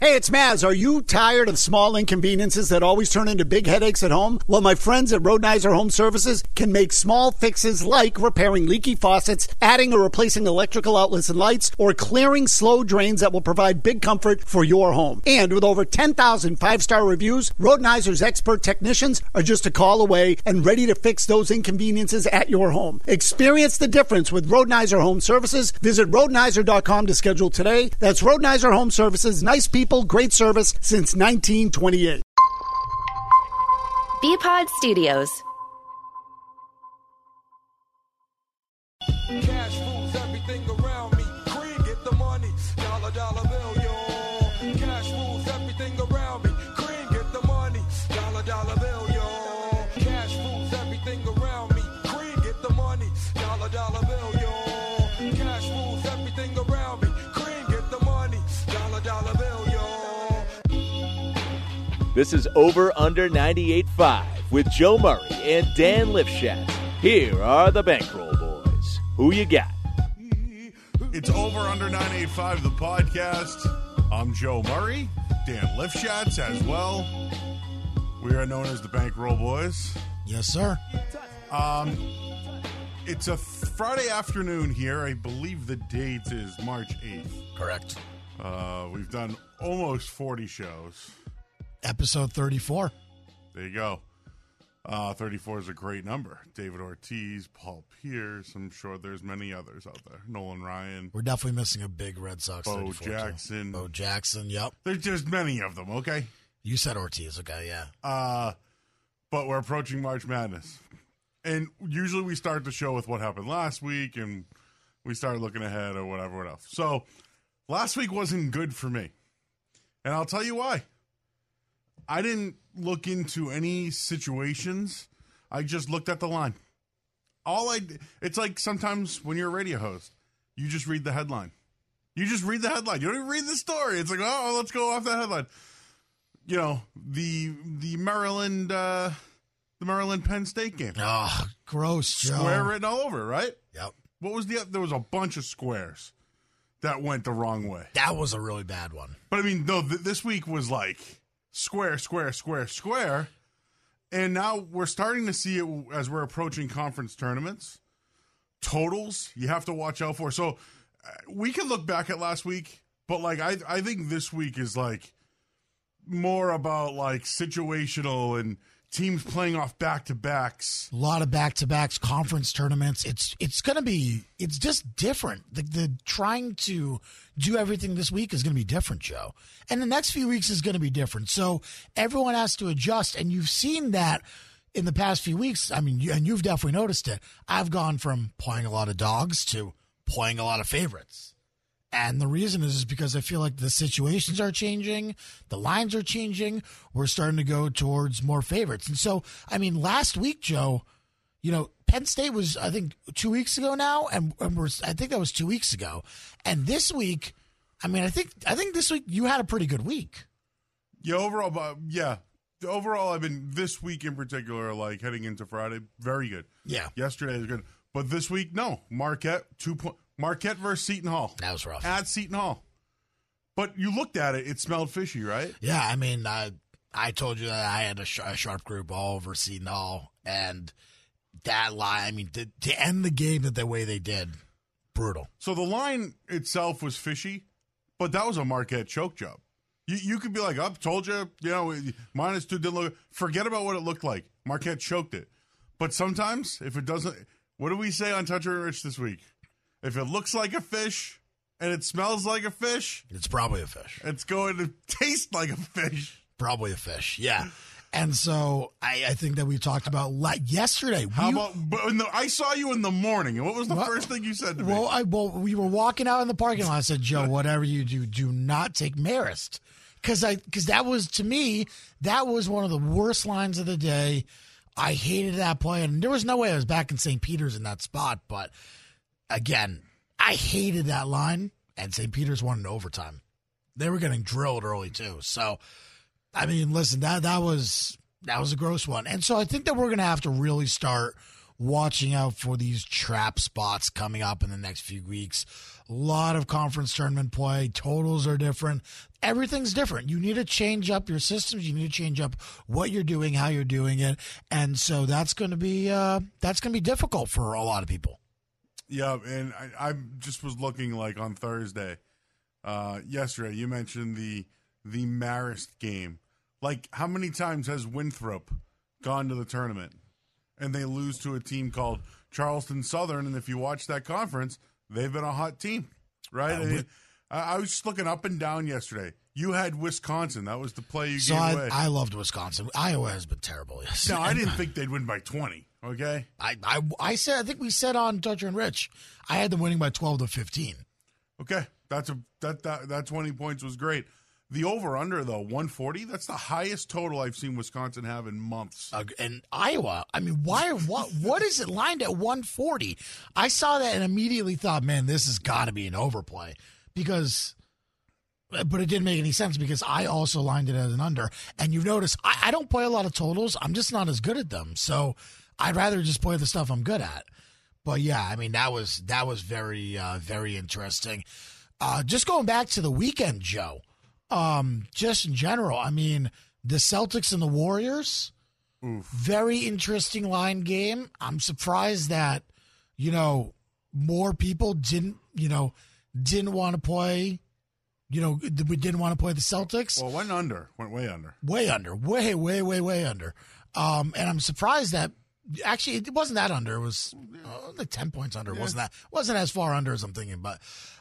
Hey, it's Maz. Are you tired of small inconveniences that always turn into big headaches at home? Well, my friends at Rodenizer Home Services can make small fixes like repairing leaky faucets, adding or replacing electrical outlets and lights, or clearing slow drains that will provide big comfort for your home. And with over 10,000 five-star reviews, Rodenizer's expert technicians are just a call away and ready to fix those inconveniences at your home. Experience the difference with Rodenizer Home Services. Visit Rodenizer.com to schedule today. That's Rodenizer Home Services. Nice people, great service since 1928. Bpod Studios. Cash rules everything around me. Cream, get the money. Dollar, dollar bill, yo. Cash rules everything around me. Cream, get the money. Dollar, dollar bill, yo. Cash rules everything around me. Cream, get the money. Dollar, dollar bill, yo. Cash rules everything around me. Cream, get the money. Dollar, dollar bill, yo. This is Over Under 98.5 with Joe Murray and Dan Lifshatz. Here are the Bankroll Boys. Who you got? It's Over Under 98.5, the podcast. I'm Joe Murray, Dan Lifshatz as well. We are known as the Bankroll Boys. Yes, sir. It's a Friday afternoon here. I believe the date is March 8th. Correct. We've done almost 40 shows. Episode 34. There you go. 34 is a great number. David Ortiz, Paul Pierce. I'm sure there's many others out there. Nolan Ryan. We're definitely missing a big Red Sox. Bo Jackson. Bo Jackson, yep. There's just many of them, okay? You said Ortiz, okay, yeah. But we're approaching March Madness. And usually we start the show with what happened last week, and we start looking ahead or whatever else. So last week wasn't good for me. And I'll tell you why. I didn't look into any situations. I just looked at the line. It's like sometimes when you're a radio host, you just read the headline. You just read the headline. You don't even read the story. It's like, oh, let's go off that headline. You know, the Maryland Penn State game. Oh, gross, Joe. Square written all over, right? Yep. What was there was a bunch of squares that went the wrong way. That was a really bad one. But I mean, no, this week was like square, square, square, square. And now we're starting to see it as we're approaching conference tournaments. Totals, you have to watch out for. So we can look back at last week, but like I think this week is like more about like situational and teams playing off back-to-backs. A lot of back-to-backs, conference tournaments. It's going to be, it's just different. The trying to do everything this week is going to be different, Joe. And the next few weeks is going to be different. So everyone has to adjust. And you've seen that in the past few weeks. I mean, and you've definitely noticed it. I've gone from playing a lot of dogs to playing a lot of favorites. And the reason is because I feel like the situations are changing, the lines are changing, we're starting to go towards more favorites. And so, I mean, last week, Joe, you know, Penn State was, I think, 2 weeks ago now, and I think that was 2 weeks ago. And this week, I mean, I think this week you had a pretty good week. Yeah, overall, yeah. Overall, I've been, this week in particular, like heading into Friday, very good. Yeah. Yesterday was good. But this week, no. Marquette versus Seton Hall. That was rough. At Seton Hall. But you looked at it, it smelled fishy, right? Yeah, I mean, I told you that I had a sharp group all over Seton Hall, and that line, I mean, to end the game the way they did, brutal. So the line itself was fishy, but that was a Marquette choke job. You could be like, oh, told you, you know, -2 didn't look. Forget about what it looked like. Marquette choked it. But sometimes, if it doesn't, what do we say on Toucher and Rich this week? If it looks like a fish and it smells like a fish, it's probably a fish. It's going to taste like a fish. Probably a fish, yeah. And so I think that we talked about yesterday. How about? I saw you in the morning, and what was the first thing you said to me? Well, we were walking out in the parking lot. I said, Joe, whatever you do not take Marist, because that was, to me, that was one of the worst lines of the day. I hated that play, and there was no way I was back in St. Peter's in that spot, but. Again, I hated that line, and St. Peter's won in overtime. They were getting drilled early, too. So, I mean, listen, that was a gross one. And so I think that we're going to have to really start watching out for these trap spots coming up in the next few weeks. A lot of conference tournament play. Totals are different. Everything's different. You need to change up your systems. You need to change up what you're doing, how you're doing it. And so that's going to be difficult for a lot of people. Yeah, and I just was looking like on Thursday, yesterday, you mentioned the Marist game. Like, how many times has Winthrop gone to the tournament and they lose to a team called Charleston Southern? And if you watch that conference, they've been a hot team, right? I was just looking up and down yesterday. You had Wisconsin. That was the play you gave away. I loved Wisconsin. Iowa has been terrible. Yes. No, I didn't think they'd win by 20. Okay. I think we said on Toucher and Rich, I had them winning by 12 to 15. Okay, that 20 points was great. The over/under, though, 140, that's the highest total I've seen Wisconsin have in months. And Iowa, I mean, what is it lined at 140? I saw that and immediately thought, man, this has got to be an overplay. But it didn't make any sense because I also lined it as an under. And you've noticed, I don't play a lot of totals. I'm just not as good at them. So I'd rather just play the stuff I'm good at. But, yeah, I mean, that was very, very interesting. Just going back to the weekend, Joe. Just in general, I mean, the Celtics and the Warriors, very interesting line game. I'm surprised that, more people didn't want to play, we didn't want to play the Celtics. Well, went way under. Way under, way under. And I'm surprised that, actually, it wasn't that under. It was like 10 points under. Yeah. Wasn't as far under as I'm thinking, but,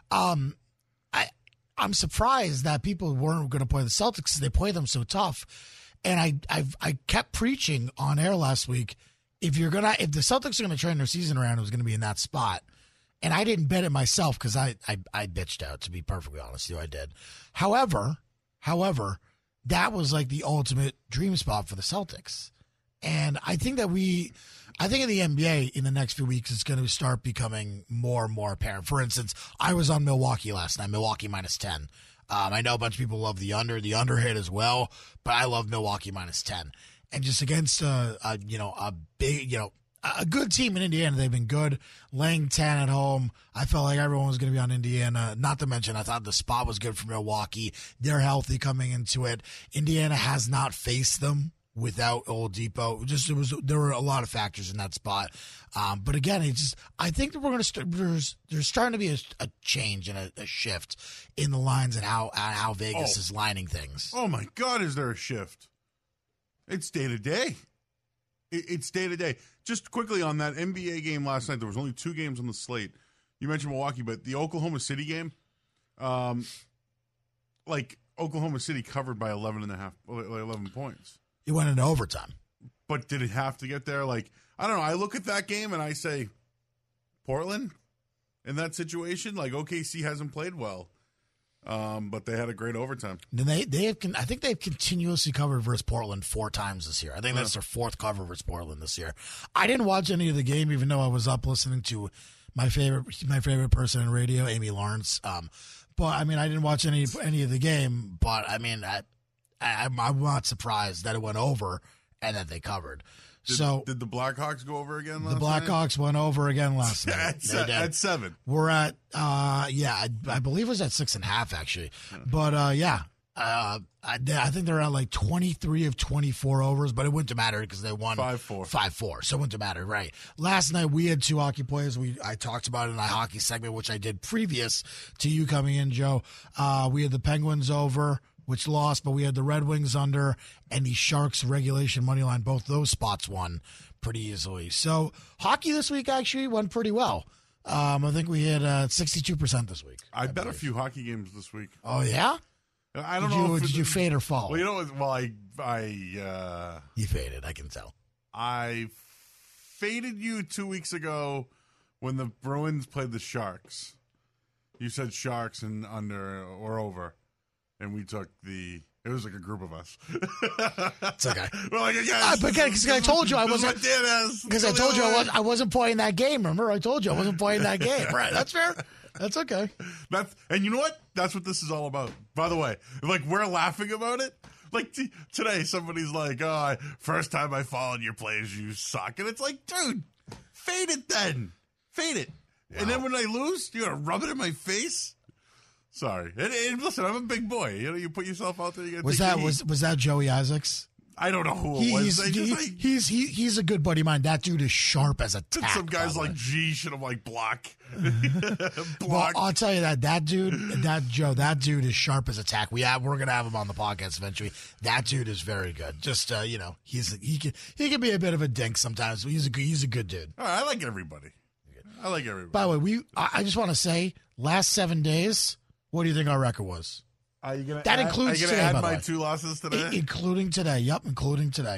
I'm surprised that people weren't going to play the Celtics because they play them so tough. And I kept preaching on air last week, if the Celtics are going to turn their season around, it was going to be in that spot. And I didn't bet it myself because I bitched out, to be perfectly honest with you, I did. However, that was like the ultimate dream spot for the Celtics. And I think in the NBA in the next few weeks, it's going to start becoming more and more apparent. For instance, I was on Milwaukee last night, Milwaukee minus 10. I know a bunch of people love the under hit as well, but I love Milwaukee minus 10. And just against a good team in Indiana, they've been good. Laying 10 at home, I felt like everyone was going to be on Indiana. Not to mention, I thought the spot was good for Milwaukee. They're healthy coming into it. Indiana has not faced them without Oladipo. There were a lot of factors in that spot. But again, I think that we're going to start. There's starting to be a change and a shift in the lines and how Vegas is lining things. Oh my God, is there a shift? It's day to day. It's day to day. Just quickly on that NBA game last night, there was only 2 games on the slate. You mentioned Milwaukee, but the Oklahoma City game, Oklahoma City covered by 11 points. It went into overtime. But did it have to get there? Like, I don't know. I look at that game and I say, Portland, in that situation, like OKC hasn't played well. But they had a great overtime. And I think they've continuously covered versus Portland 4 times this year. I think that's their 4th cover versus Portland this year. I didn't watch any of the game, even though I was up listening to my favorite person in radio, Amy Lawrence. But I mean, I didn't watch any of the game. But I mean, I'm not surprised that it went over and that they covered. Did the Blackhawks go over again last night? The Blackhawks went over again last night. At 7. We're at, I believe it was at 6.5, actually. Yeah. But, I think they're at like 23 of 24 overs, but it wouldn't matter because they won 5-4. 5-4, so it wouldn't matter, right? Last night we had 2 hockey players. I talked about it in a hockey segment, which I did previous to you coming in, Joe. We had the Penguins over, which lost, but we had the Red Wings under and the Sharks regulation money line. Both those spots won pretty easily. So hockey this week actually went pretty well. I think we had 62% this week. I bet a few hockey games this week. Oh, yeah? I don't know. Did you fade or follow? Well, you know, you faded, I can tell. I faded you 2 weeks ago when the Bruins played the Sharks. You said Sharks and under or over. And we took it was like a group of us. It's okay. We're like, yes, but because I told you I wasn't. Because I told you I wasn't playing that game. Remember, I told you I wasn't playing that game. Right? That's fair. That's okay. And you know what? That's what this is all about. By the way, like we're laughing about it. Like today, somebody's like, "Oh, first time I followed your plays, you suck," and it's like, dude. Fade it then. Fade it. Wow. And then when I lose, you're going to rub it in my face? Sorry. And listen, I'm a big boy. You know, you put yourself out there. You was that Joey Isaacs? I don't know who it was. He's a good buddy of mine. That dude is sharp as a tack. Some guys like G should have like block. Well, I'll tell you that dude is sharp as a tack. We're gonna have him on the podcast eventually. That dude is very good. Just he can be a bit of a dink sometimes, but he's a good dude. All right, I like everybody. By the way, I just want to say, last 7 days, what do you think our record was? Are you gonna includes today, add by my the way. 2 losses today? Including today. Yep, including today.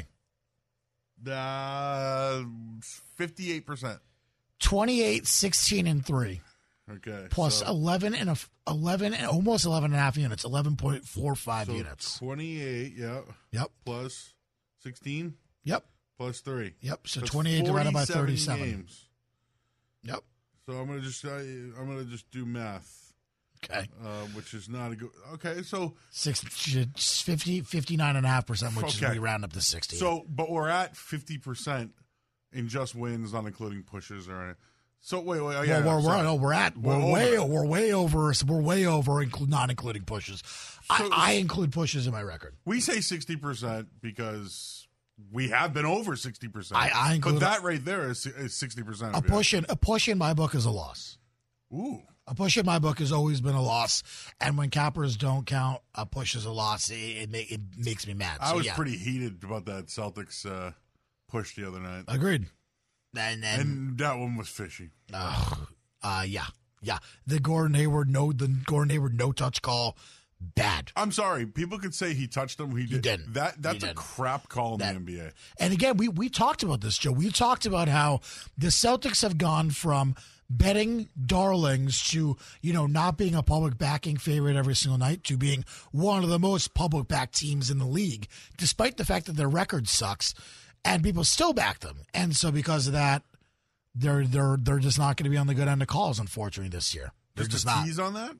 58%. 28, 16, and 3. Okay. Plus 11 and almost 11 and a half units. 11.45 units. 28. Yep. Plus 16. Yep. Plus 3. Yep. So that's 28 divided by 37. Games. Yep. So I'm gonna just do math. Okay. Which is not a good. Okay, so 59.5%, which is we round up to 60. So, but we're at 50% in just wins, not including pushes or anything. So wait. Oh, yeah, we're way over. So we're way over, not including pushes. So, I include pushes in my record. We say 60% because we have been over 60%. I include, but that right there is 60%. A push in my book is a loss. Ooh. A push in my book has always been a loss, and when cappers don't count, a push is a loss. It makes me mad. I was pretty heated about that Celtics push the other night. Agreed. And that one was fishy. Yeah. The Gordon Hayward no touch call, bad. I'm sorry. People could say he touched him. He didn't. That's a crap call in the NBA. And again, we talked about this, Joe. We talked about how the Celtics have gone from betting darlings to, not being a public backing favorite every single night to being one of the most public backed teams in the league, despite the fact that their record sucks, and people still back them. And so because of that, they're just not going to be on the good end of calls, unfortunately, this year. They're just not. Tease on that?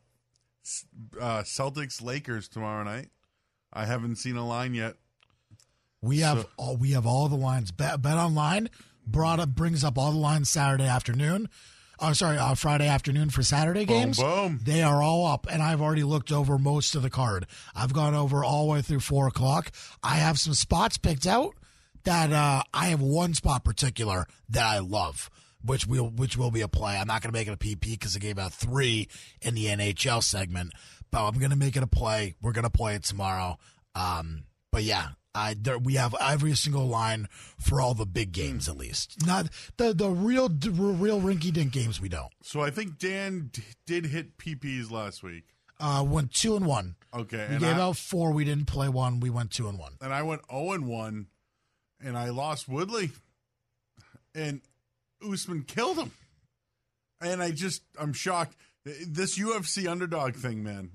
Celtics Lakers tomorrow night. I haven't seen a line yet. We have all the lines. Bet Online brings up all the lines Saturday afternoon. Friday afternoon for Saturday games. Boom. They are all up, and I've already looked over most of the card. I've gone over all the way through 4 o'clock. I have some spots picked out that I have one spot particular that I love, which will be a play. I'm not going to make it a PP because I gave out 3 in the NHL segment, but I'm going to make it a play. We're going to play it tomorrow. But yeah. We have every single line for all the big games, at least. Not the real rinky-dink games. We don't. So I think Dan did hit PPs last week. Went 2-1. Okay, we gave out 4. We didn't play 1. We went 2-1. And I went 0-1, and I lost Woodley, and Usman killed him. And I'm shocked. This UFC underdog thing, man.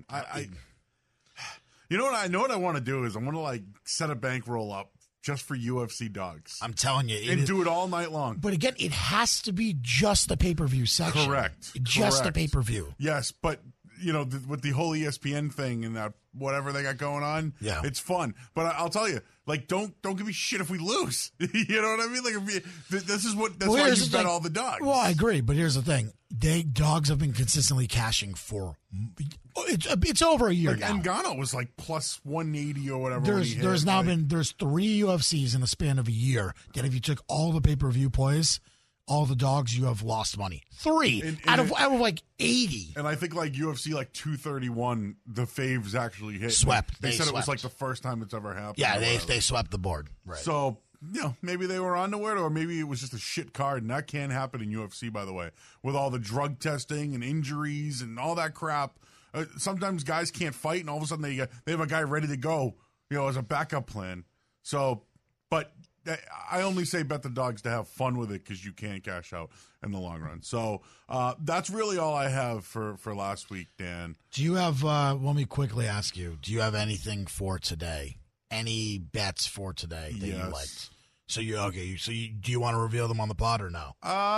You know what I want to do is I want to set a bankroll up just for UFC dogs. I'm telling you. And do it all night long. But again, it has to be just the pay-per-view section. Correct. Just the pay-per-view. Yes, but with the whole ESPN thing and that whatever they got going on, yeah, it's fun. But I'll tell you, don't give me shit if we lose. You know what I mean? That's why you bet all the dogs. Well, I agree, but here's the thing: dogs have been consistently cashing for it's over a year now. Ngannou was plus 180 or whatever. There's 3 UFCs in the span of a year that if you took all the pay-per-view plays, all the dogs, you have lost money. 3 out of 80. And I think UFC 231, the faves actually hit. Swept. They said it was the first time it's ever happened. Yeah, they swept the board. Right. So, maybe they were onto it, or maybe it was just a shit card, and that can happen in UFC, by the way, with all the drug testing and injuries and all that crap. Sometimes guys can't fight, and all of a sudden they have a guy ready to go, as a backup plan. So, but I only say bet the dogs to have fun with it because you can't cash out in the long run. So that's really all I have for last week, Dan. Do you have, let me quickly ask you, do you have anything for today? Any bets for today that you liked? So do you want to reveal them on the pod or no?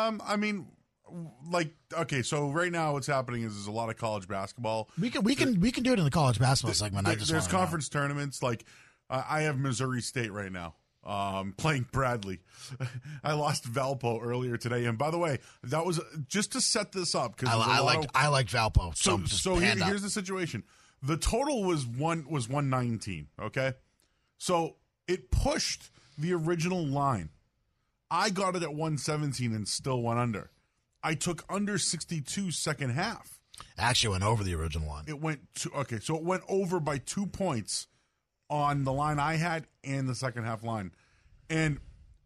So right now what's happening is there's a lot of college basketball. We can do it in the college basketball segment. There's conference tournaments. I have Missouri State right now. playing Bradley. I lost Valpo earlier today, and by the way, that was just to set this up because I liked Valpo. So here's the situation. The total was 119. Okay, so it pushed the original line. I got it at 117 and still went under. I took under 62 second half. Actually went over the original line. It went so it went over by 2 points on the line I had and the second half line. And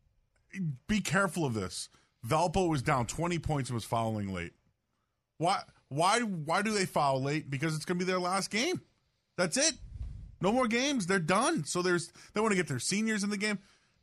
be careful of this. Valpo was down 20 points and was fouling late. Why do they foul late? Because it's going to be their last game. That's it. No more games. They're done. So they want to get their seniors in the game.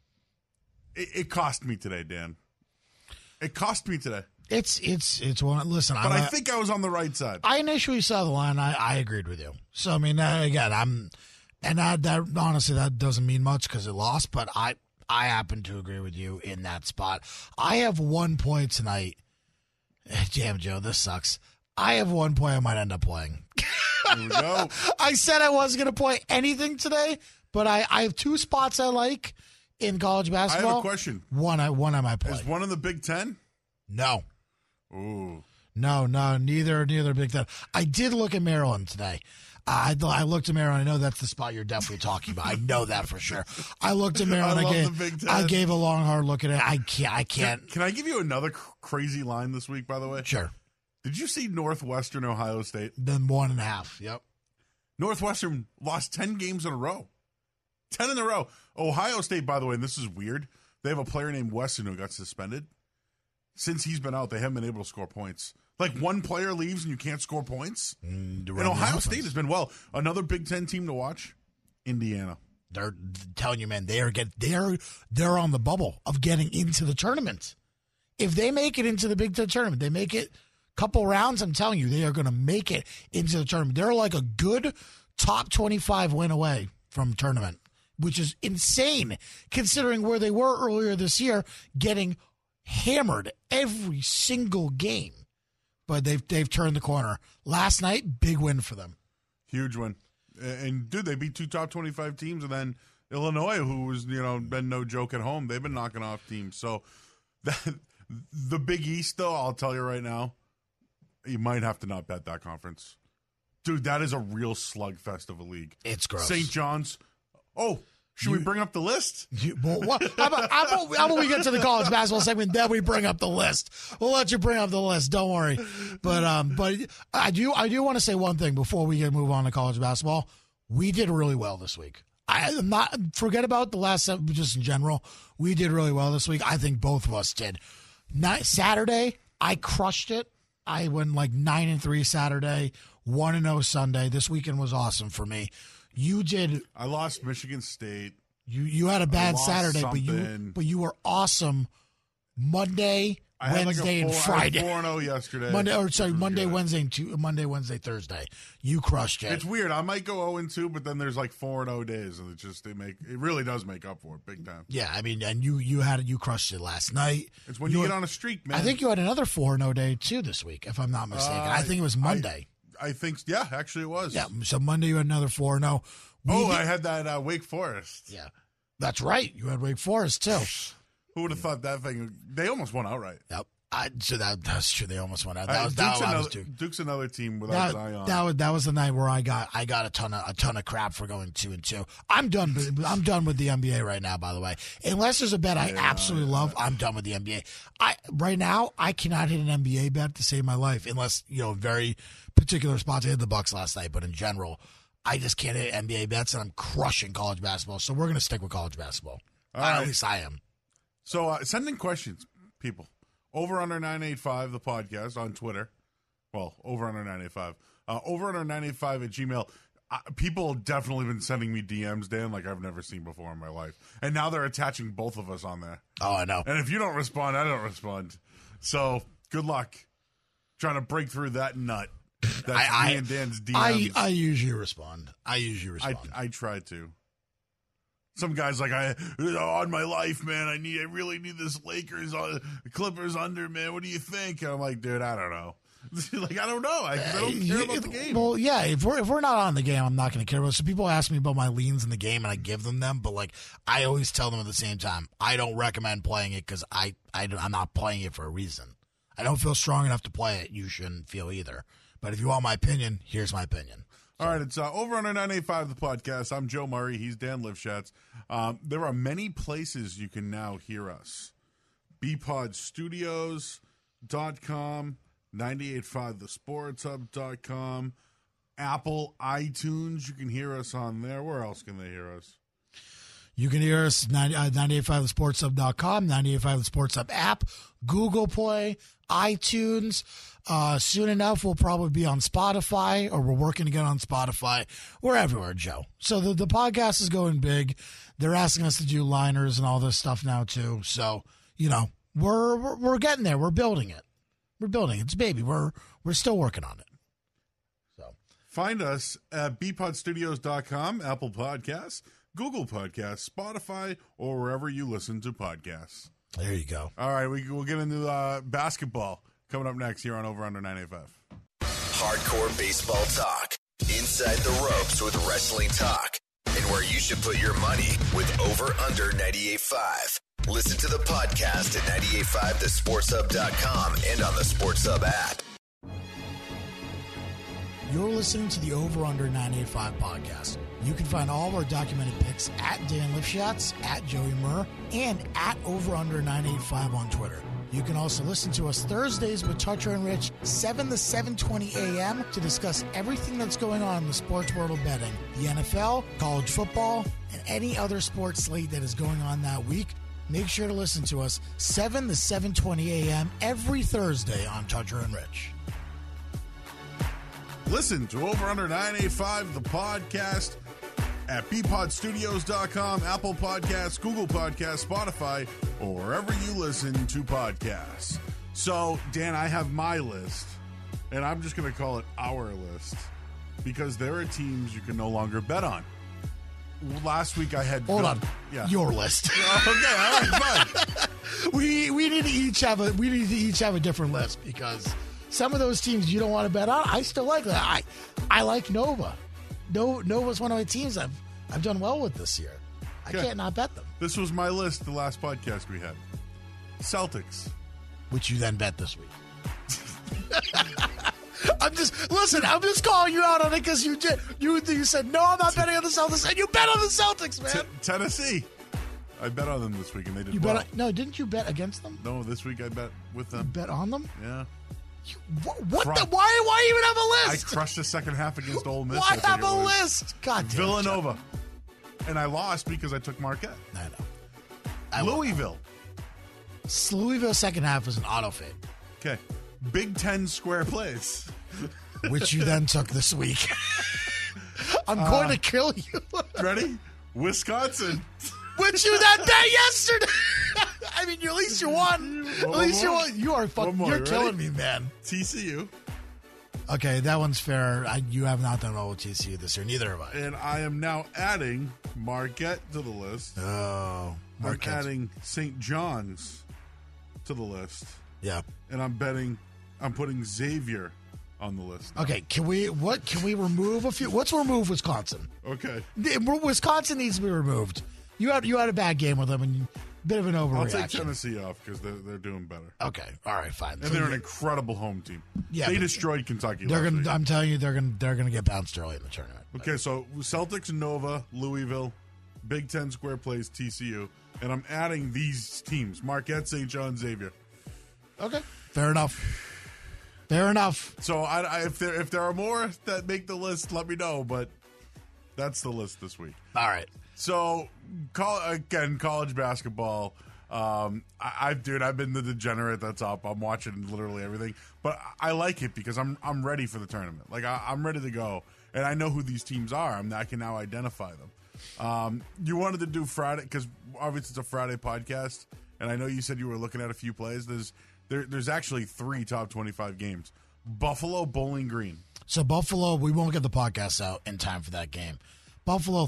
It cost me today, Dan. It cost me today. It's one. Listen, but I think I was on the right side. I initially saw the line. I agreed with you. So I mean, again, that honestly that doesn't mean much because it lost. But I happen to agree with you in that spot. I have 1 point tonight. Damn, Joe, this sucks. I have 1 point I might end up playing. Here we go. I said I wasn't going to play anything today, but I have 2 spots I like in college basketball. I have a question. One I might play. Is one in the Big Ten? No. Ooh. No, neither Big Ten. I did look at Maryland today. I looked at Maryland. I know that's the spot you're definitely talking about. I know that for sure. I looked at Maryland. I gave a long, hard look at it. I can't. Can I give you another crazy line this week, by the way? Sure. Did you see Northwestern Ohio State? Then 1.5. Yep. Northwestern lost 10 games in a row. 10 in a row. Ohio State, by the way, and this is weird, they have a player named Wesson who got suspended. Since he's been out, they haven't been able to score points. Like one player leaves and you can't score points. And Ohio State has been well. Another Big Ten team to watch, Indiana. They're telling you, man, they're on the bubble of getting into the tournament. If they make it into the Big Ten tournament, they make it a couple rounds, I'm telling you, they are going to make it into the tournament. They're like a good top 25 win away from tournament, which is insane considering where they were earlier this year, getting hammered every single game. But they've turned the corner. Last night, big win for them. Huge win. And, dude, they beat 2 top 25 teams. And then Illinois, who was, been no joke at home, they've been knocking off teams. So the Big East, though, I'll tell you right now, you might have to not bet that conference. Dude, that is a real slugfest of a league. It's gross. St. John's. Oh, should we bring up the list? How about we get to the college basketball segment, then we bring up the list. We'll let you bring up the list. Don't worry. But I do want to say one thing before we move on to college basketball. We did really well this week. Forget about the last seven, just in general. We did really well this week. I think both of us did. Saturday, I crushed it. I went like 9-3 Saturday, 1-0 Sunday. This weekend was awesome for me. You did. I lost Michigan State. You had a bad Saturday, something. but you were awesome Monday, Wednesday, and Friday. 4-0 yesterday. Monday, Wednesday, Thursday. You crushed it. It's weird. I might go 0-2, but then there's like 4-0 days, and it really does make up for it big time. Yeah, I mean, and you crushed it last night. It's when you get on a streak, man. I think you had another 4-0 day too this week, if I'm not mistaken. I think it was Monday. I think, yeah, actually it was. Yeah, so Monday you had another 4-0. I had that Wake Forest. Yeah, that's right. You had Wake Forest, too. Who would have thought that thing? They almost won outright. Yep. So that's true. They almost won out. Duke's another team without Zion. That was the night where I got a ton of crap for going 2-2. I'm done with the NBA right now. By the way, unless there's a bet I absolutely love, I'm done with the NBA. Right now I cannot hit an NBA bet to save my life unless very particular spots. I hit the Bucks last night, but in general, I just can't hit NBA bets, and I'm crushing college basketball. So we're gonna stick with college basketball. At least I am. So send in questions, people. Over Under 985, the podcast on Twitter. Well, Over Under 985. Over Under 985 at Gmail. People have definitely been sending me DMs, Dan, like I've never seen before in my life. And now they're attaching both of us on there. Oh, I know. And if you don't respond, I don't respond. So good luck trying to break through that nut. That's me and Dan's DMs. I usually respond. I try to. Some guys like on my life, man. I really need this Clippers under, man. What do you think? And I'm like, dude, I don't know. Like, I don't know. I don't care about the game. Well, yeah, if we're not on the game, I'm not going to care about it. So people ask me about my leans in the game, and I give them, but like I always tell them at the same time, I don't recommend playing it because I'm not playing it for a reason. I don't feel strong enough to play it. You shouldn't feel either. But if you want my opinion, here's my opinion. All right, it's Over Under 985, the podcast. I'm Joe Murray. He's Dan Lifshatz. There are many places you can now hear us. bpodstudios.com, 985thesportshub.com, Apple, iTunes. You can hear us on there. Where else can they hear us? You can hear us 985thesportshub.com, 985thesportshub app, Google Play, iTunes. Soon enough, we'll probably be on Spotify, or we're working to get on Spotify. We're everywhere, Joe. So the podcast is going big. They're asking us to do liners and all this stuff now too. So we're getting there. We're building it. It's a baby. We're still working on it. So find us at bpodstudios.com, Apple Podcasts, Google Podcasts, Spotify, or wherever you listen to podcasts. There you go. All right, we'll get into basketball coming up next here on Over Under 985. Hardcore baseball talk, inside the ropes with wrestling talk, and where you should put your money with Over Under 98.5. Listen to the podcast at 985thesportshub.com and on the Sports Hub app. You're listening to the Over Under 985 podcast. You can find all of our documented picks at Dan Lifshatz, at Joey Murr, and at Over Under 985 on Twitter. You can also listen to us Thursdays with Toucher and Rich, 7 to 7:20 a.m. to discuss everything that's going on in the sports world of betting, the NFL, college football, and any other sports slate that is going on that week. Make sure to listen to us 7 to 7:20 a.m. every Thursday on Toucher and Rich. Listen to Over Under 985, the podcast, at bpodstudios.com, Apple Podcasts, Google Podcasts, Spotify, or wherever you listen to podcasts. So, Dan, I have my list, and I'm just going to call it our list, because there are teams you can no longer bet on. Last week I had... Hold on. Yeah. Your list. Okay, all right, fine. We need to each have a different list, because some of those teams you don't want to bet on, I still like that. I like Nova. Nova's one of my teams I've done well with this year. Okay. I can't not bet them. This was my list the last podcast we had. Celtics. Which you then bet this week. I'm just calling you out on it because you said, no, I'm not betting on the Celtics, and you bet on the Celtics, man. Tennessee. I bet on them this week, and they did you well. No, didn't you bet against them? No, this week I bet with them. You bet on them? Yeah. Why even have a I list? crushed the second half against Ole Miss. Why have a list? God damn. Villanova. And I lost because I took Marquette. I know. Louisville. Louisville second half is an auto fade. Okay. Big Ten square plays. Which you then took this week. I'm going to kill you. Ready? Wisconsin. Which you then bet yesterday. I mean, at least you won. At least you won. You are fucking. You're killing me, man. TCU. Okay, that one's fair. You have not done well with TCU this year. Neither have I. And I am now adding Marquette to the list. Oh, I'm adding St. John's to the list. Yeah. And I'm putting Xavier on the list. Okay, can we remove a few? Let's remove Wisconsin. Okay. Wisconsin needs to be removed. You had a bad game with them and a bit of an overreaction. I'll take Tennessee off because they're doing better. Okay, all right, fine. And they're an incredible home team. Yeah, they destroyed Kentucky. I'm telling you, they're gonna get bounced early in the tournament. Okay, so Celtics, Nova, Louisville, Big Ten square plays, TCU, and I'm adding these teams: Marquette, St. John, Xavier. Okay, fair enough. Fair enough. So if there are more that make the list, let me know. But that's the list this week. All right. So college basketball. I've been the degenerate that's up. I'm watching literally everything, but I like it because I'm ready for the tournament. Like I'm ready to go, and I know who these teams are. I can now identify them. You wanted to do Friday because obviously it's a Friday podcast, and I know you said you were looking at a few plays. There's actually 3 top 25 games. Buffalo, Bowling Green. So Buffalo, we won't get the podcast out in time for that game. Buffalo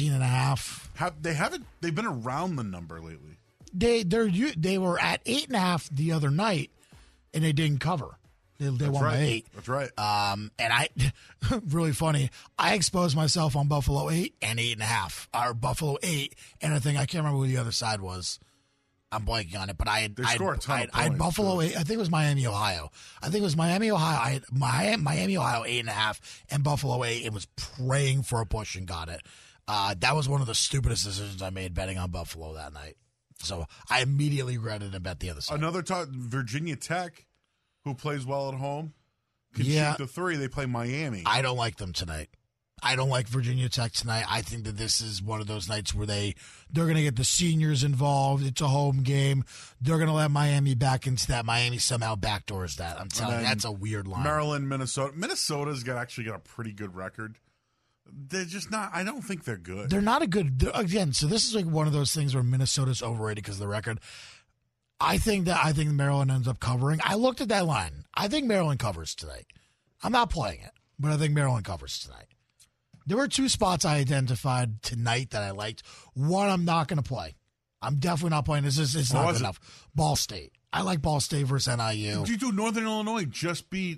13.5. They've been around the number lately. They were at 8.5 the other night, and they didn't cover. They won by 8. That's right. And I, really funny, I exposed myself on Buffalo 8 and 8.5. Or Buffalo 8 and I can't remember who the other side was. I'm blanking on it, but I had Buffalo 8. I think it was Miami, Ohio. I had Miami, Ohio 8.5 and Buffalo 8 and was praying for a push and got it. That was one of the stupidest decisions I made betting on Buffalo that night. So I immediately regretted and bet the other side. Another Virginia Tech, who plays well at home, can shoot the 3. They play Miami. I don't like them tonight. I don't like Virginia Tech tonight. I think that this is one of those nights where they're going to get the seniors involved. It's a home game. They're going to let Miami back into that. Miami somehow backdoors that. I'm telling you, that's a weird line. Maryland, Minnesota. Minnesota's actually got a pretty good record. They're just not. I don't think they're good. They're not a good. Again, so this is like one of those things where Minnesota's overrated because of the record. I think Maryland ends up covering. I looked at that line. I think Maryland covers tonight. I'm not playing it, but I think Maryland covers tonight. There were 2 spots I identified tonight that I liked. One I'm not going to play. I'm definitely not playing. It's not good enough. Ball State. I like Ball State versus NIU. You do Northern Illinois just beat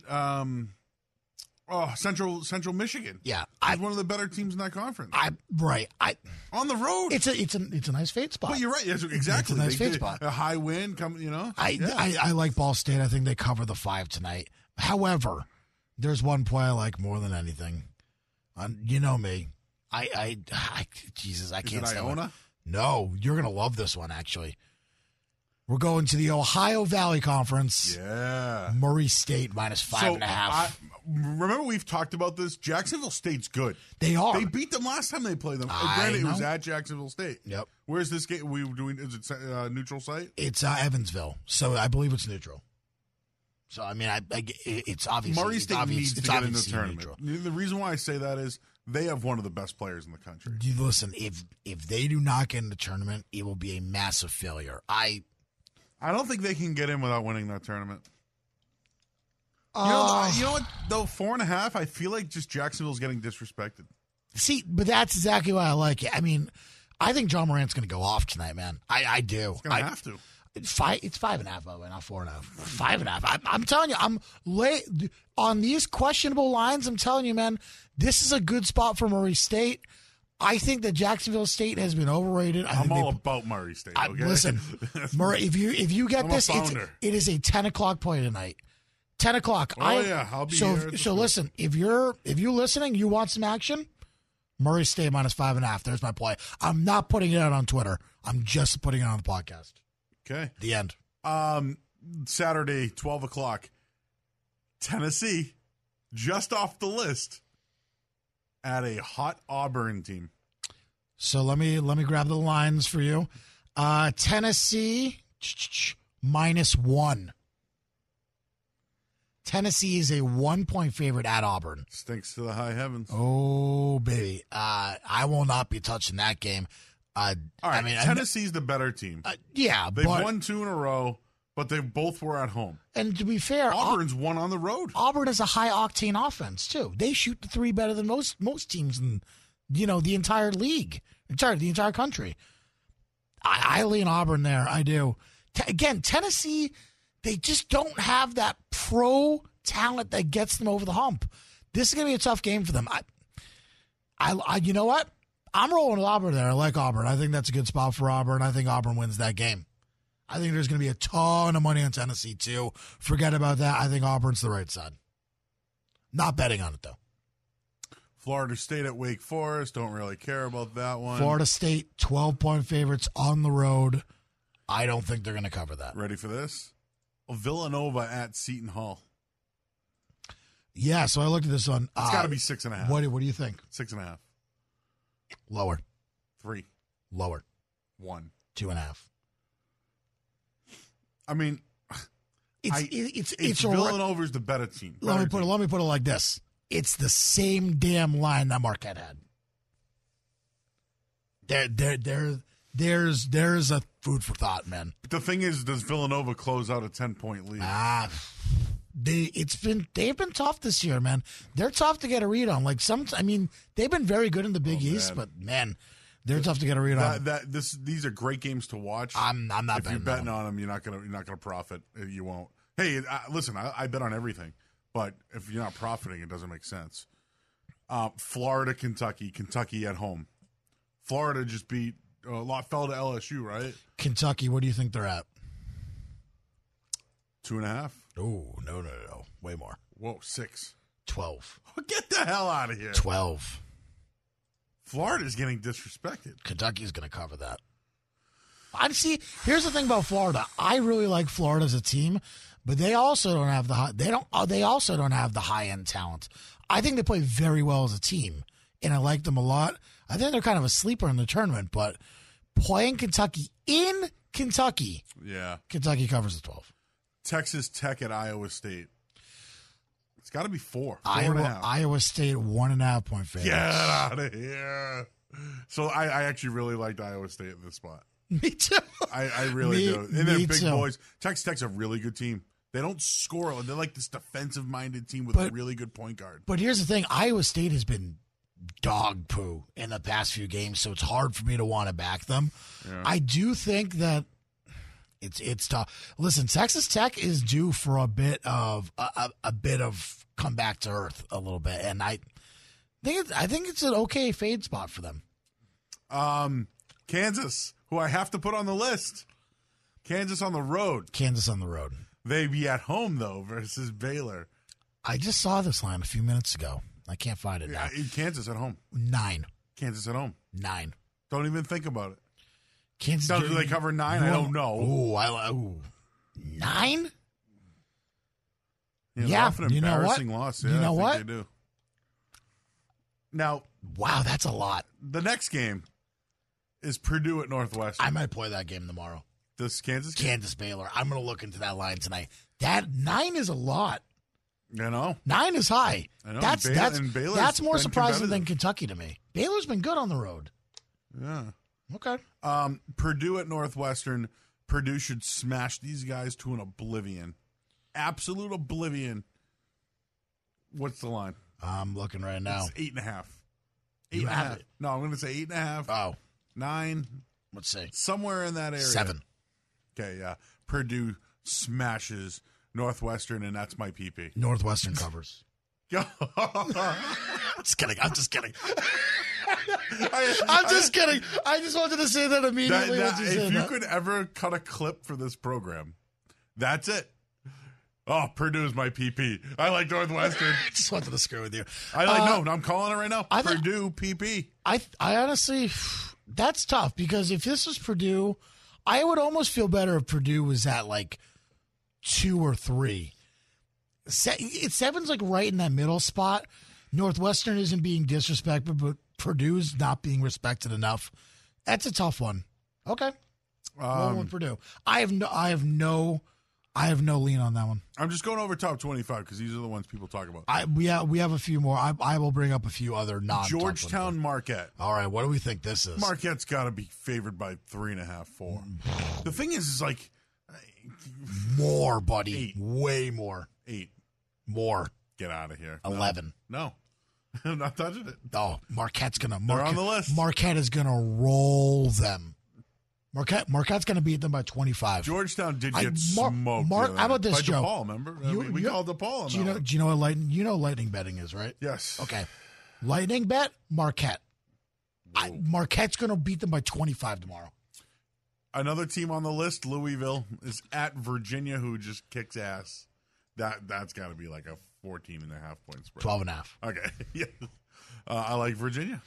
Central Michigan. Yeah, one of the better teams in that conference. On the road. It's a nice fade spot. But you're right. Yes, exactly. It's a nice fade spot. A high wind, I like Ball State. I think they cover the 5 tonight. However, there's one play I like more than anything. You know me. Jesus, I can't say Iona? No, you're gonna love this one. Actually, we're going to the Ohio Valley Conference. Yeah, Murray State minus 5.5. Remember we've talked about this. Jacksonville State's good. They are. They beat them last time they played them. Granted, it was at Jacksonville State. Yep. Where's this game? We were doing? Is it neutral site? It's Evansville, so I believe it's neutral. So, I mean, it's obvious. Murray State needs to get in the tournament. Neutral. The reason why I say that is they have one of the best players in the country. Listen, if they do not get in the tournament, it will be a massive failure. I don't think they can get in without winning that tournament. You know what, though? 4.5, I feel like just Jacksonville's getting disrespected. See, but that's exactly why I like it. I mean, I think John Morant's going to go off tonight, man. I do. He's going to have to. It's 5.5, by the way, not 4.5. 5.5. I'm telling you, I'm late on these questionable lines. I'm telling you, man, this is a good spot for Murray State. I think that Jacksonville State has been overrated. I'm all about Murray State. Okay? Listen, Murray, if you get this, it is a 10 o'clock play tonight. 10 o'clock. I'll be here. So listen, if you're listening, you want some action, Murray State minus 5.5. There's my play. I'm not putting it out on Twitter. I'm just putting it on the podcast. Okay. The end. Saturday, 12 o'clock. Tennessee, just off the list, at a hot Auburn team. So let me grab the lines for you. Tennessee, -1. Tennessee is a 1-point favorite at Auburn. Stinks to the high heavens. Oh, baby. I will not be touching that game. All right, I mean, Tennessee's the better team. They've won 2 in a row, but they both were at home. And to be fair, Auburn's won on the road. Auburn is a high-octane offense, too. They shoot the 3 better than most teams in, the entire league, the entire country. I lean Auburn there. I do. Again, Tennessee, they just don't have that pro talent that gets them over the hump. This is going to be a tough game for them. I you know what? I'm rolling with Auburn there. I like Auburn. I think that's a good spot for Auburn. I think Auburn wins that game. I think there's going to be a ton of money on Tennessee, too. Forget about that. I think Auburn's the right side. Not betting on it, though. Florida State at Wake Forest. Don't really care about that one. Florida State, 12-point favorites on the road. I don't think they're going to cover that. Ready for this? Villanova at Seton Hall. Yeah, so I looked at this one. It's got to be 6.5. What do you think? 6.5. Lower. 3. Lower. 1. 2.5. I mean, it's Villanova's the better team. Let me put it like this: it's the same damn line that Marquette had. There's a food for thought, man. But the thing is, does Villanova close out a 10-point lead? They've been tough this year, man. They're tough to get a read on. They've been very good in the Big East, but man, they're tough to get a read on. These are great games to watch. I'm not. If you're betting on them, you're not gonna profit. You won't. Hey, listen, I bet on everything, but if you're not profiting, it doesn't make sense. Florida, Kentucky at home. Florida just beat fell to LSU, right? Kentucky, what do you think they're at? 2.5. Oh, no. Way more. Whoa, 6. 12. Get the hell out of here. 12. Florida's getting disrespected. Kentucky's going to cover that. Here's the thing about Florida. I really like Florida as a team, but they also don't have they also don't have the high end talent. I think they play very well as a team, and I like them a lot. I think they're kind of a sleeper in the tournament, but playing Kentucky in Kentucky, yeah, Kentucky covers the 12. Texas Tech at Iowa State. It's got to be 4. 4.5. Iowa State 1.5 point favorite. Get out of here. So I actually really liked Iowa State in this spot. Me too. I really do. And they're big too. boys. Texas Tech's a really good team. They don't score. They're like this defensive-minded team with a really good point guard. But here's the thing. Iowa State has been dog poo in the past few games, so it's hard for me to want to back them. Yeah. I do think that it's tough. Listen, Texas Tech is due for a bit of come back to earth a little bit, and I think it's an okay fade spot for them. Kansas, who I have to put on the list. Kansas on the road. They be at home, though, versus Baylor. I just saw this line a few minutes ago. I can't find it now. Kansas at home. 9. Kansas at home. 9. Don't even think about it. Kansas. Do they cover 9? I don't know. Ooh, 9? Yeah. An embarrassing loss. Yeah, you know what? They do. Now. Wow, that's a lot. The next game is Purdue at Northwestern. I might play that game tomorrow. This Kansas game? Kansas Baylor. I'm going to look into that line tonight. That 9 is a lot. I know. 9 is high. I know. That's more surprising than Kentucky to me. Baylor's been good on the road. Yeah. Okay. Purdue at Northwestern. Purdue should smash these guys to an oblivion. Absolute oblivion. What's the line? I'm looking right now. It's 8.5. You have it. No, I'm going to say 8.5. Oh. 9. Let's see. Somewhere in that area. 7. Okay, yeah. Purdue smashes Northwestern, and that's my PP. Northwestern covers. I'm just kidding. I'm just kidding. I just wanted to say that immediately. If you could ever cut a clip for this program, that's it. Oh, Purdue's my PP. I like Northwestern. I just wanted to screw with you. I'm calling it right now. Purdue PP. I honestly, that's tough because if this was Purdue, I would almost feel better if Purdue was at like 2 or 3. 7's like right in that middle spot. Northwestern isn't being disrespected, but Purdue's not being respected enough. That's a tough one. Okay. Going with Purdue. I have no lean on that one. I'm just going over top 25 because these are the ones people talk about. We have a few more. I will bring up a few other non. Georgetown Marquette. All right, what do we think this is? Marquette's got to be favored by 3.5, 4. The thing is like more, buddy. 8. Way more. 8. More. Get out of here. 11. No. I'm not touching it. Oh, Marquette's gonna. They're on the list. Marquette is gonna roll them. Marquette's gonna beat them by 25. Georgetown did get smoked. How about this, by Joe? DePaul, remember? We called DePaul. Do you know what lightning betting is, right? Yes. Okay. Lightning bet Marquette. Marquette's gonna beat them by 25 tomorrow. Another team on the list, Louisville, is at Virginia, who just kicks ass. That's got to be like a 14.5 point spread. 12.5. Okay. Yeah. I like Virginia.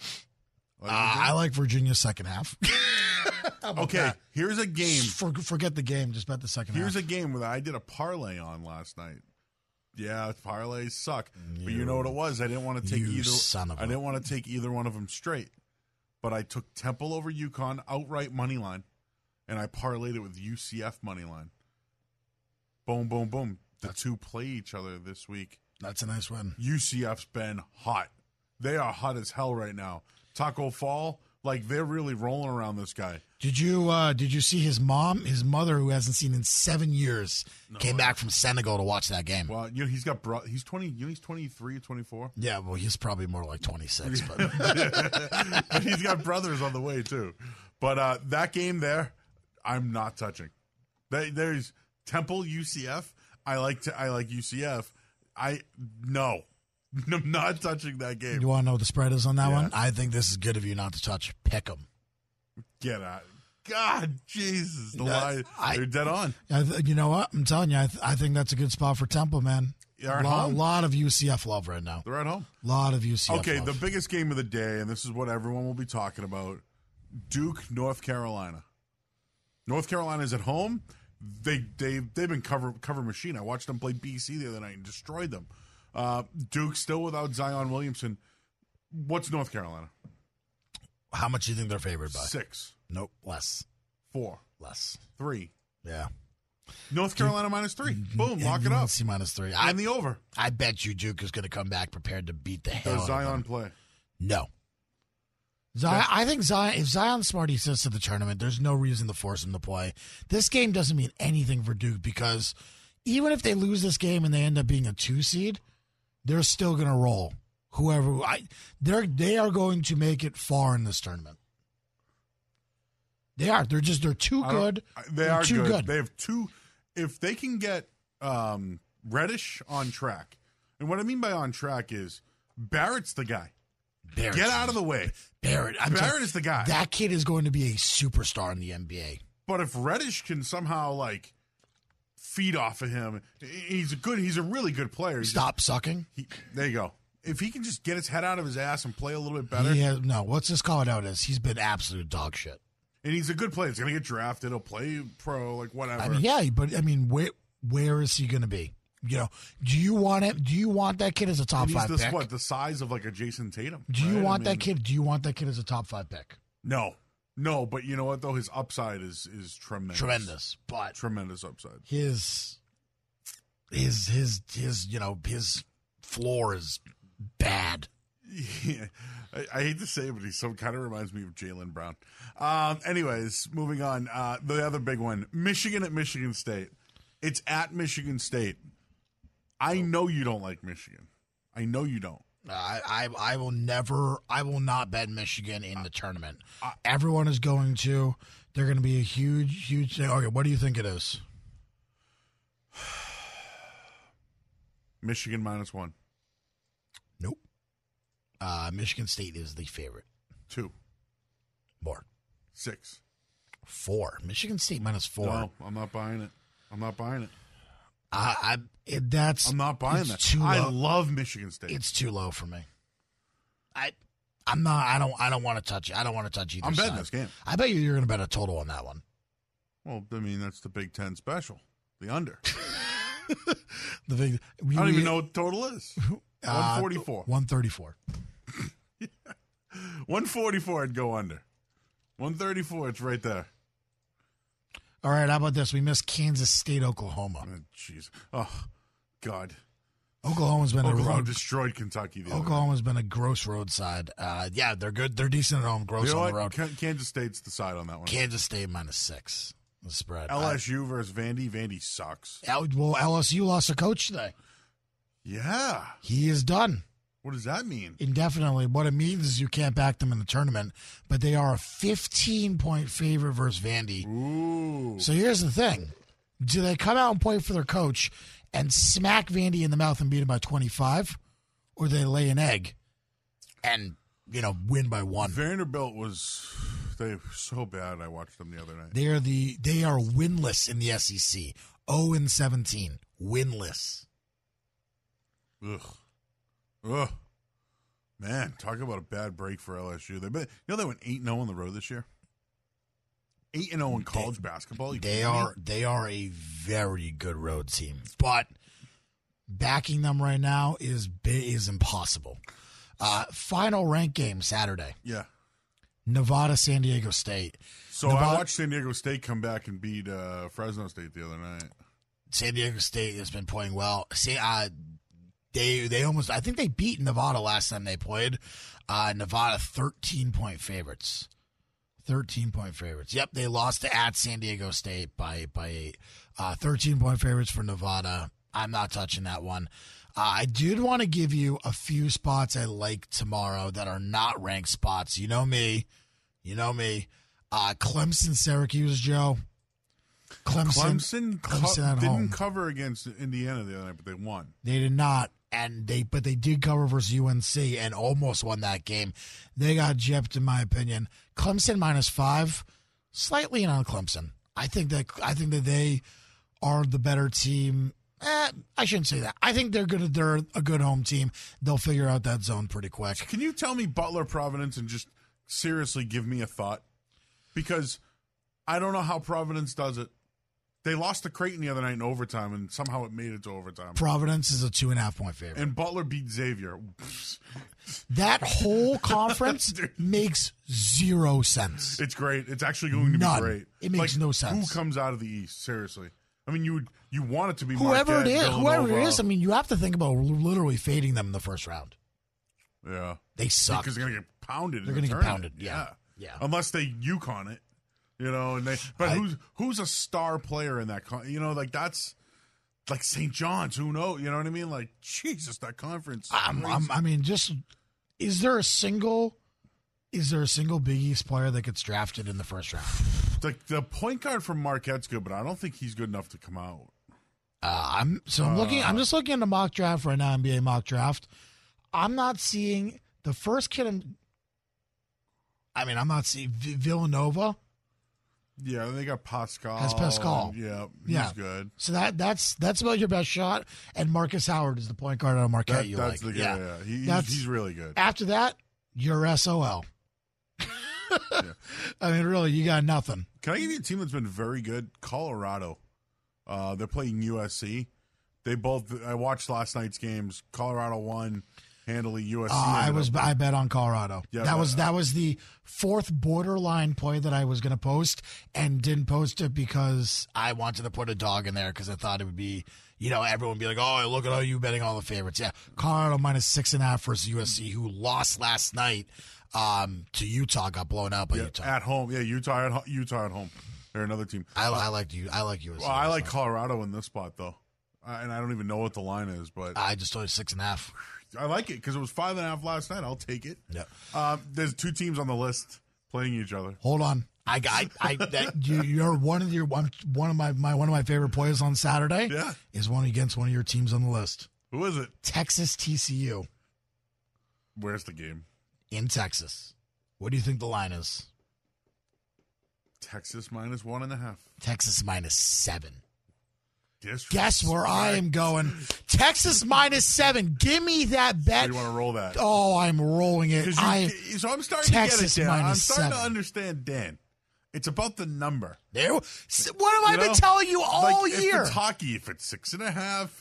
I like Virginia's second half. Okay. That? Here's a game. Forget the game. Just bet the second half. Here's a game that I did a parlay on last night. Yeah, parlays suck. But you know what it was? I didn't want to take I didn't want to take either one of them straight. But I took Temple over UConn outright money line, and I parlayed it with UCF money line. Boom, boom, boom. The two play each other this week. That's a nice win. UCF's been hot. They are hot as hell right now. Taco Fall, like they're really rolling around this guy. Did you see his mother, who hasn't seen in 7 years, came back from Senegal to watch that game? Well, he's got he's 20. He's 23, 24. Yeah, well, he's probably more like 26. But but he's got brothers on the way too. But that game there, I'm not touching. There's Temple UCF. I like UCF. No. I'm not touching that game. You want to know what the spread is on that Yeah. one? I think this is good of you not to touch. Pick them. Get out. God, Jesus. The line. They're dead on. You know what? I'm telling you, I think that's a good spot for Temple, man. They're at A home. lot of UCF love right now. They're at home. A lot of UCF Okay, love. the biggest game of the day, and this is what everyone will be talking about, Duke, North Carolina. North Carolina's at home. They've been cover machine. I watched them play BC the other night and destroyed them. Duke still without Zion Williamson. What's North Carolina? How much do you think they're favored by? 6, Nope, less. 4, Less. 3. Yeah. North Carolina -3. Boom, lock it up. C -3. And the over. I bet you Duke is going to come back prepared to beat the hell Does out of Zion them. play? No. Zion, I think Zion. If Zion's smart, he sits to the tournament. There's no reason to force him to play. This game doesn't mean anything for Duke because even if they lose this game and they end up being a 2 seed, they're still going to roll. They are going to make it far in this tournament. They are. They're too good. They're too good. They have two. If they can get Reddish on track, and what I mean by on track is Barrett's the guy. Barrett. Get out of the way. Barrett is the guy. That kid is going to be a superstar in the NBA. But if Reddish can somehow feed off of him, he's a really good player. Stop sucking. There you go. If he can just get his head out of his ass and play a little bit better, Let's just call it out as he's been absolute dog shit. and he's a good player, he's gonna get drafted. He'll play pro, whatever. Where is he going to be? Do you want him? Do you want that kid as a top And he's 5 pick? the size of a Jason Tatum. Do you right? want that kid? Do you want that kid as a top 5 pick? No, but you know what though? His upside is tremendous. Tremendous, but Tremendous upside. his floor is bad. Yeah. I hate to say it, but he kind of reminds me of Jaylen Brown. Anyways, moving on. The other big one, Michigan at Michigan State. It's at Michigan State. I know you don't like Michigan. I know you don't. I will not bet Michigan in the tournament. Everyone is going to. They're going to be a huge thing. Okay, what do you think it is? Michigan -1. Nope. Michigan State is the favorite. 2. More. 6. 4. Michigan State -4. No, I'm not buying it. I'm not buying it. I'm not buying that. Too I low. love Michigan State. It's too low for me. I'm not. I don't want to touch it. I don't want to touch either I'm betting side. this game. I bet you're going to bet a total on that one. Well, I mean, that's the Big Ten special. The under. The big. I don't even know what the total is. 144. 134. 144, I'd go under. 134, it's right there. All right. How about this? We missed Kansas State, Oklahoma. Oh, jeez. Oh, God. Oklahoma's been Oklahoma destroyed Kentucky. Oklahoma's been a gross roadside. Yeah, they're good. They're decent at home. Gross on the road. Kansas State's the side on that one. Kansas State -6. The spread. LSU versus Vandy. Vandy sucks. LSU lost a coach today. Yeah. He is done What does that mean? indefinitely. What it means is you can't back them in the tournament, but they are a 15-point favorite versus Vandy. Ooh. So here's the thing. Do they come out and play for their coach and smack Vandy in the mouth and beat him by 25? Or do they lay an egg and, win by 1? Vanderbilt they were so bad. I watched them the other night. They are winless in the SEC. 0-17. Winless. Ugh. Man, talk about a bad break for LSU. They went 8-0 on the road this year. 8-0 in college basketball. They are a very good road team, but backing them right now is impossible. Final rank game Saturday. Yeah. Nevada, San Diego State. So I watched San Diego State come back and beat Fresno State the other night. San Diego State has been playing well. They almost, I think they beat Nevada last time they played. Nevada 13-point favorites. 13-point favorites. Yep, they lost at San Diego State by 8. 13-point favorites for Nevada. I'm not touching that one. I did want to give you a few spots I like tomorrow that are not ranked spots. You know me. Clemson, Syracuse, Joe. Clemson at home. Didn't cover against Indiana the other night, but they won. They did not, but they did cover versus UNC and almost won that game. They got gypped, in my opinion. Clemson -5, slightly in on Clemson. I think that they are the better team. I shouldn't say that. I think they're good. They're a good home team. They'll figure out that zone pretty quick. Can you tell me Butler Providence and just seriously give me a thought? Because I don't know how Providence does it. They lost to Creighton the other night in overtime, and somehow it made it to overtime. Providence is a 2.5-point favorite. And Butler beat Xavier. That whole conference makes zero sense. It's great. It's actually going to None. be great. It makes no sense. Who comes out of the East? Seriously. I mean, you want it to be whoever Marquette, it is. Villanova. Whoever it is. I mean, you have to think about literally fading them in the first round. Yeah. They suck. Because they're going to get pounded. They're going to get pounded. Yeah. Unless they UConn it. You know, who's a star player in that? That's like St. John's. Who knows? You know what I mean? Like, Jesus, that conference. Is there a single Big East player that gets drafted in the first round? The point guard from Marquette's good, but I don't think he's good enough to come out. I'm just looking at the mock draft right now, NBA mock draft. I'm not seeing the first kid. I'm not seeing Villanova. Yeah, they got Pascal. Has Pascal. He's good. So that's about your best shot. And Marcus Howard is the point guard out of Marquette. That's the guy. Yeah. He's really good. After that, you're SOL. I mean, really, you got nothing. Can I give you a team that's been very good? Colorado. They're playing USC. I watched last night's games. Colorado won handily. USC. I bet on Colorado. Yeah, that was the fourth borderline play that I was going to post and didn't post it because I wanted to put a dog in there because I thought it would be, everyone would be like, oh, look at all you betting all the favorites. Yeah, Colorado -6.5 versus USC, who lost last night to Utah, got blown out by Utah at home. Yeah, Utah at home. They're another team. I like USC. Well, I like Colorado in this spot though, and I don't even know what the line is, but I just told you 6.5. I like it because it was 5.5 last night. I'll take it. Yeah. There's two teams on the list playing each other. Hold on. You're one of my favorite players on Saturday. Yeah. Is one against one of your teams on the list. Who is it? Texas TCU. Where's the game? In Texas. What do you think the line is? Texas -1.5. Texas -7. Disrespect. Guess where I am going? Texas -7. Give me that bet. You want to roll that? Oh, I'm rolling it. So I'm starting Texas to get it, Dan. I'm starting -7. to understand, Dan. It's about the number. What have I been telling you all year? If it's hockey, if it's 6.5,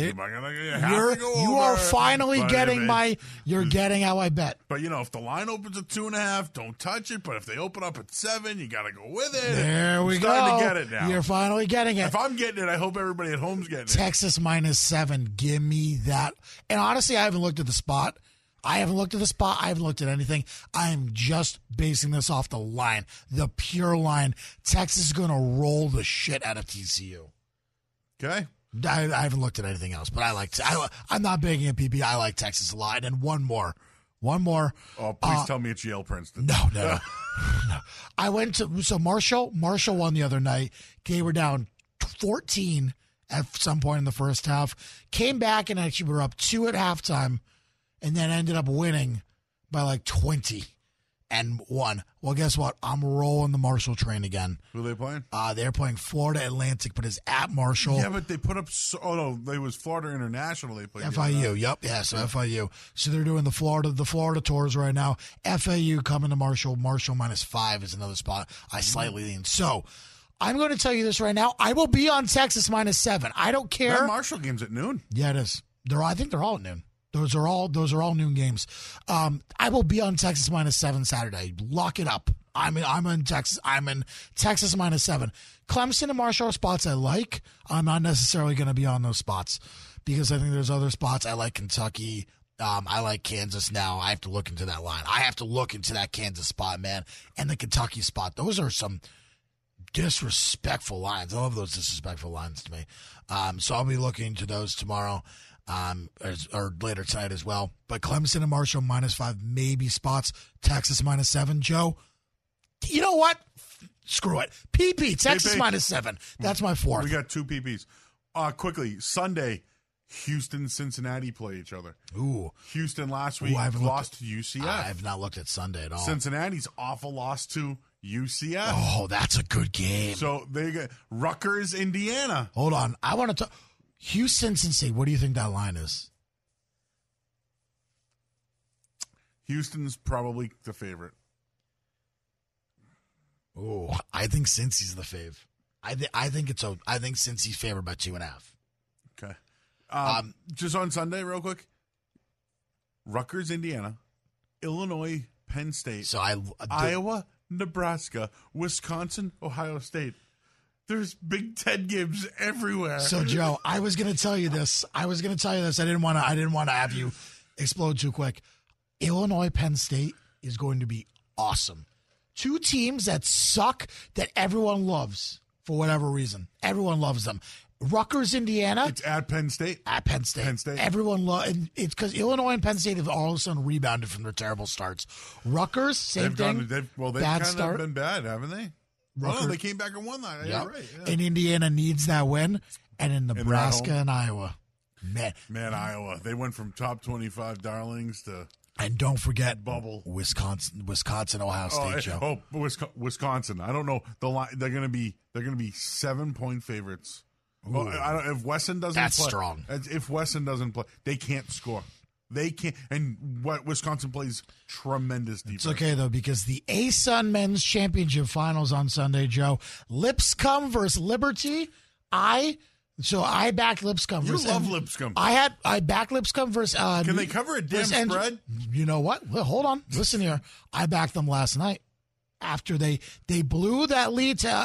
you are finally getting you're getting how I bet. But if the line opens at 2.5, don't touch it. But if they open up at 7, you got to go with it. There we go. Starting to get it now. You're finally getting it. If I'm getting it, I hope everybody at home's getting it. Texas -7. Give me that. And honestly, I haven't looked at the spot. I haven't looked at anything. I am just basing this off the line, the pure line. Texas is going to roll the shit out of TCU. Okay. I haven't looked at anything else, but I'm not begging a PP. I like Texas a lot. And one more. Oh, please tell me it's Yale Princeton. No. No. I went to Marshall won the other night. They were down 14 at some point in the first half. Came back and actually were up 2 at halftime. And then ended up winning by like 20 and won. Well, guess what? I'm rolling the Marshall train again. Who are they playing? They're playing Florida Atlantic, but it's at Marshall. Yeah, but they put up. It was Florida International. They played FIU. Yep. Yeah. So FIU. So they're doing the Florida tours right now. FAU coming to Marshall. Marshall -5 is another spot. I slightly lean. So I'm going to tell you this right now. I will be on Texas -7. I don't care. That Marshall game's at noon. Yeah, it is. I think they're all at noon. Those are all noon games. I will be on Texas -7 Saturday. Lock it up. I'm in Texas. I'm in Texas -7. Clemson and Marshall are spots I like. I'm not necessarily going to be on those spots because I think there's other spots. I like Kentucky. I like Kansas now. I have to look into that line. I have to look into that Kansas spot, man, and the Kentucky spot. Those are some disrespectful lines. I love those disrespectful lines to me. So I'll be looking into those tomorrow. Or later tonight as well. But Clemson and Marshall -5, maybe spots. Texas -7. Joe, you know what? Screw it. PP, Texas PP. -7. That's my fourth. We got 2 PPs. Quickly, Sunday, Houston, Cincinnati play each other. Ooh. Houston last week lost to UCF. I've not looked at Sunday at all. Cincinnati's awful loss to UCF. Oh, that's a good game. So they get Rutgers, Indiana. Hold on. I want to talk. Houston, Cincinnati. What do you think that line is? Houston's probably the favorite. Oh, I think Cincy's the fave. I think Cincy's favored by 2.5. Okay. Just on Sunday, real quick. Rutgers, Indiana, Illinois, Penn State, So Iowa, Nebraska, Wisconsin, Ohio State. There's Big Ten games everywhere. So Joe, I was going to tell you this. I didn't want to have you explode too quick. Illinois, Penn State is going to be awesome. 2 teams that suck that everyone loves for whatever reason. Everyone loves them. Rutgers, Indiana. It's at Penn State. At Penn State. Penn State. Everyone loves it's because Illinois and Penn State have all of a sudden rebounded from their terrible starts. Rutgers, same thing. They've bad kind start. of been bad, haven't they? Rutgers- Oh, they came back and won that. Yep. Yeah, right. Yeah. And Indiana needs that win. And in Nebraska and Iowa. Man, Iowa. They went from top 25 darlings to And don't forget bubble. Wisconsin, Ohio State, Joe. Wisconsin. I don't know the line. They're going to be 7-point favorites. Well, if Wesson doesn't That's play, strong. If Wesson doesn't play, they can't score. They can't. And what Wisconsin plays tremendous defense. It's okay, though, because the ASUN Men's Championship Finals on Sunday, Joe. Lipscomb versus Liberty. I backed Lipscomb. You versus, love Lipscomb. I backed Lipscomb versus. Can they cover a damn spread? You know what? Well, hold on. Listen here. I backed them last night after they blew that lead to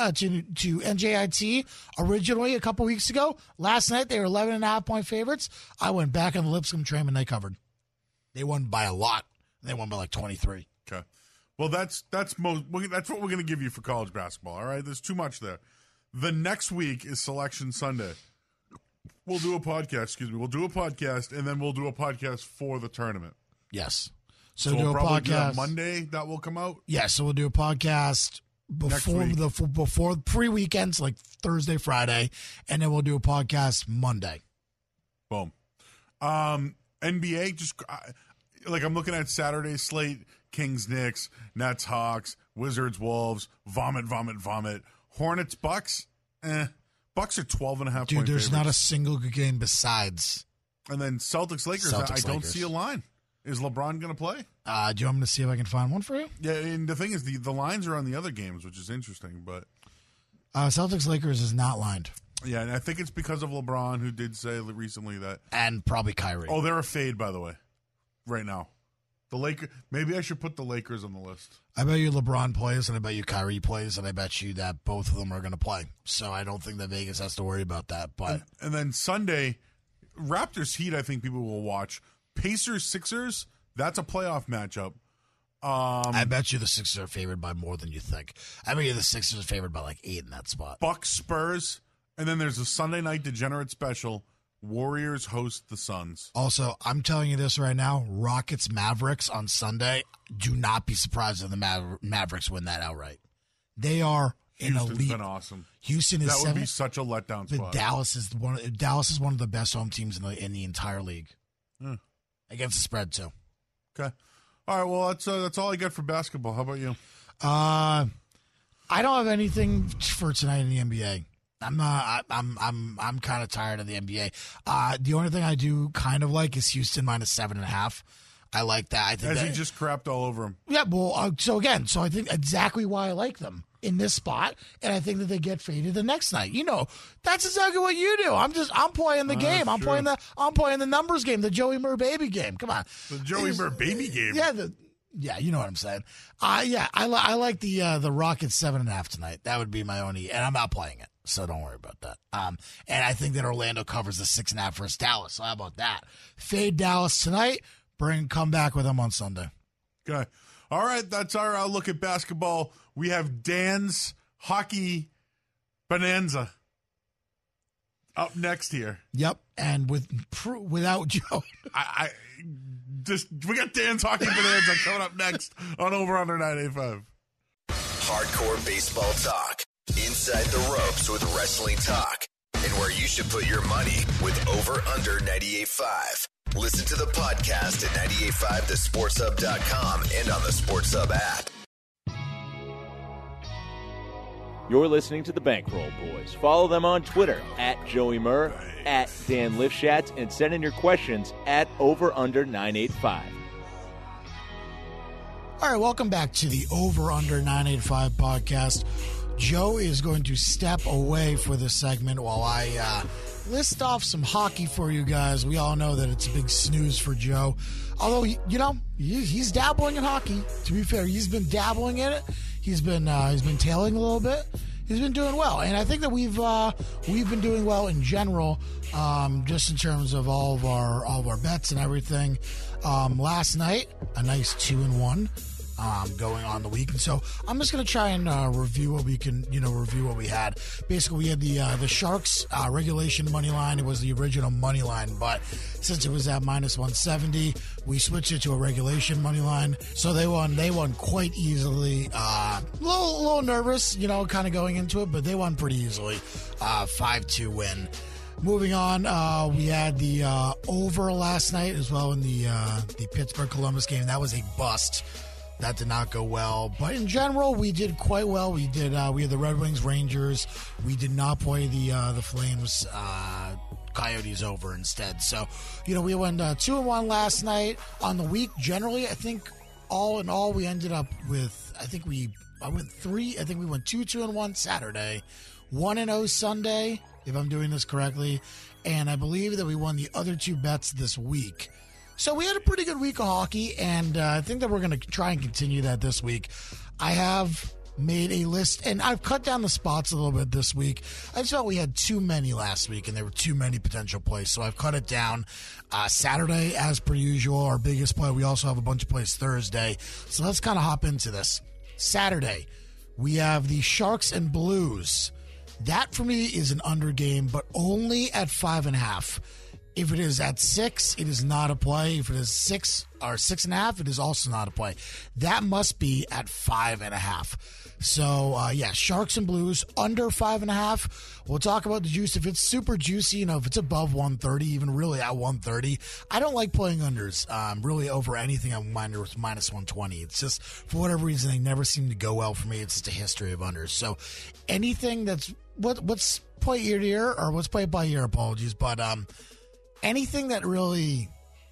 NJIT originally a couple weeks ago. Last night they were 11.5-point favorites. I went back on the Lipscomb train and they covered. They won by a lot. They won by like 23. Okay. Well, that's what we're going to give you for college basketball. All right. There's too much there. The next week is Selection Sunday. We'll do a podcast. We'll do a podcast, and then we'll do a podcast for the tournament. Yes. So we'll do a probably do that podcast Monday. That will come out. Yeah. So we'll do a podcast before pre-weekends, like Thursday, Friday, and then we'll do a podcast Monday. Boom. NBA, just like I'm looking at Saturday's slate: Kings, Knicks, Nets, Hawks, Wizards, Wolves, vomit. Hornets, Bucks. Bucks are 12.5. Dude, there's favorites. not a single good game besides. And then Celtics, Lakers. I don't see a line. Is LeBron going to play? Do you want me to see if I can find one for you? Yeah, and the thing is, the lines are on the other games, which is interesting. But Celtics Lakers is not lined, yeah, and I think it's because of LeBron, who did say recently that. and probably Kyrie. Oh, they're a fade, by the way, right now. The Lakers. Maybe I should put the Lakers on the list. I bet you LeBron plays, and I bet you Kyrie plays, and I bet you that both of them are going to play. So I don't think that Vegas has to worry about that. But And then Sunday, Raptors Heat. I think people will watch. Pacers Sixers. That's a playoff matchup. I bet you the Sixers are favored by more than you think. I bet you the Sixers are favored by like 8 in that spot. Bucks Spurs, and then there's a Sunday night degenerate special. Warriors host the Suns. Also, I'm telling you this right now, Rockets Mavericks on Sunday. Do not be surprised if the Mavericks win that outright. They are an Houston's elite. been awesome. Houston is That would 7. be such a letdown But spot. Dallas is one of the best home teams in the entire league. Against the spread too. Okay. All right. Well, that's all I got for basketball. How about you? I don't have anything for tonight in the NBA. I'm kind of tired of the NBA. The only thing I do kind of like is Houston -7.5. I like that. I think As that, he just crapped all over him. yeah. Well, so I think exactly why I like them in this spot, and I think that they get faded the next night. You know, that's exactly what you do. I'm playing the game. I'm true. playing the numbers game, the Joey Murr baby game. Come on, The Joey Murr baby game. Yeah, you know what I'm saying. I like the Rockets 7.5 tonight. That would be my only, and I'm not playing it, so don't worry about that. And I think that Orlando covers the 6.5 versus Dallas. So how about that? Fade Dallas tonight. Come back with them on Sunday. Okay. All right. That's our look at basketball. We have Dan's hockey bonanza up next here. Yep, and without Joe. We got Dan's hockey bonanza coming up next on Over Under 985. hardcore baseball talk, inside the ropes with wrestling talk, and where you should put your money with Over Under 98.5. Listen to the podcast at 985thesportshub.com and on the Sports Hub app. You're listening to the Bankroll Boys. Follow them on Twitter at Joey Murr, at Dan Lifshatz, and send in your questions at OverUnder985. All right, welcome back to the Over Under 985 podcast. Joe is going to step away for this segment while I list off some hockey for you guys. We all know that it's a big snooze for Joe. Although, you know, he's dabbling in hockey. To be fair, he's been dabbling in it. He's been tailing a little bit. He's been doing well, and I think that we've been doing well in general, just in terms of all of our bets and everything. Last night, a nice 2-1. Going on the week, and so I'm just going to try and review what we had. Basically, we had the Sharks regulation money line. It was the original money line, but since it was at minus 170, we switched it to a regulation money line. So they won quite easily. A little nervous, kind of going into it, but they won pretty easily. 5-2 win. Moving on, we had the over last night as well in the Pittsburgh-Columbus game. That was a bust. That did not go well, but in general, we did quite well. We had the Red Wings Rangers. We did not play the Flames Coyotes over instead. So, we went 2-1 last night. On the week, generally, I think all in all, we ended up with we went 2-2-1 Saturday, 1-0 Sunday, if I'm doing this correctly, and I believe that we won the other two bets this week. So we had a pretty good week of hockey, and I think that we're going to try and continue that this week. I have made a list, and I've cut down the spots a little bit this week. I just felt we had too many last week, and there were too many potential plays, so I've cut it down. Saturday, as per usual, our biggest play. We also have a bunch of plays Thursday, so let's kind of hop into this. Saturday, we have the Sharks and Blues. That, for me, is an under game, but only at 5.5. If it is at 6, it is not a play. If it is 6 or 6.5, it is also not a play. That must be at 5.5. So, Sharks and Blues under 5.5. We'll talk about the juice. If it's super juicy, if it's above 130, even really at 130, I don't like playing unders really over anything on minus 120. It's just, for whatever reason, they never seem to go well for me. It's just a history of unders. So, anything that's, what's play ear to ear, or what's play by ear, apologies, but, anything that really,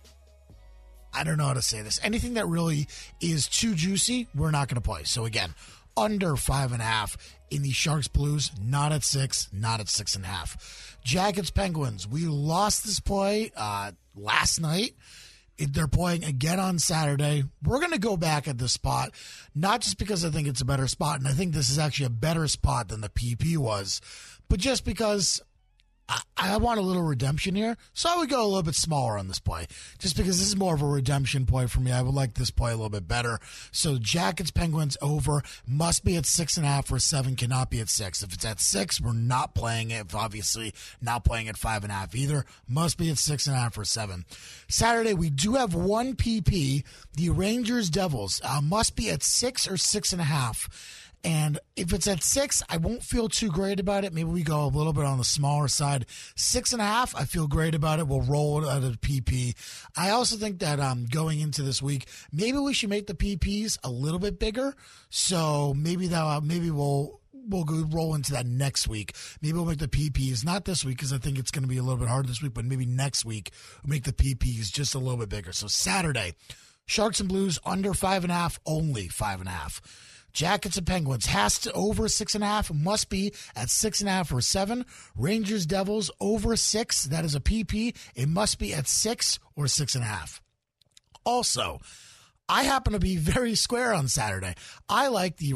I don't know how to say this, anything that really is too juicy, we're not going to play. So again, under 5.5 in the Sharks Blues, not at 6, not at 6.5. Jackets Penguins, we lost this play last night. They're playing again on Saturday. We're going to go back at this spot, not just because I think it's a better spot, and I think this is actually a better spot than the PP was, but just because I want a little redemption here, so I would go a little bit smaller on this play, just because this is more of a redemption play for me. I would like this play a little bit better. So Jackets, Penguins over, must be at 6.5 or 7, cannot be at 6. If it's at 6, we're not playing it. Obviously, not playing at 5.5 either. Must be at 6.5 or 7. Saturday, we do have one PP, the Rangers Devils, must be at 6 or 6.5. And if it's at 6, I won't feel too great about it. Maybe we go a little bit on the smaller side. 6.5, I feel great about it. We'll roll it out of PP. I also think that going into this week, maybe we should make the PPs a little bit bigger. So maybe we'll go roll into that next week. Maybe we'll make the PPs, not this week because I think it's going to be a little bit harder this week, but maybe next week we'll make the PPs just a little bit bigger. So Saturday, Sharks and Blues under 5.5, only 5.5. Jackets and Penguins has to over 6.5, must be at 6.5 or 7. Rangers Devils over 6, that is a PP. It must be at 6 or 6.5. Also, I happen to be very square on Saturday. I like the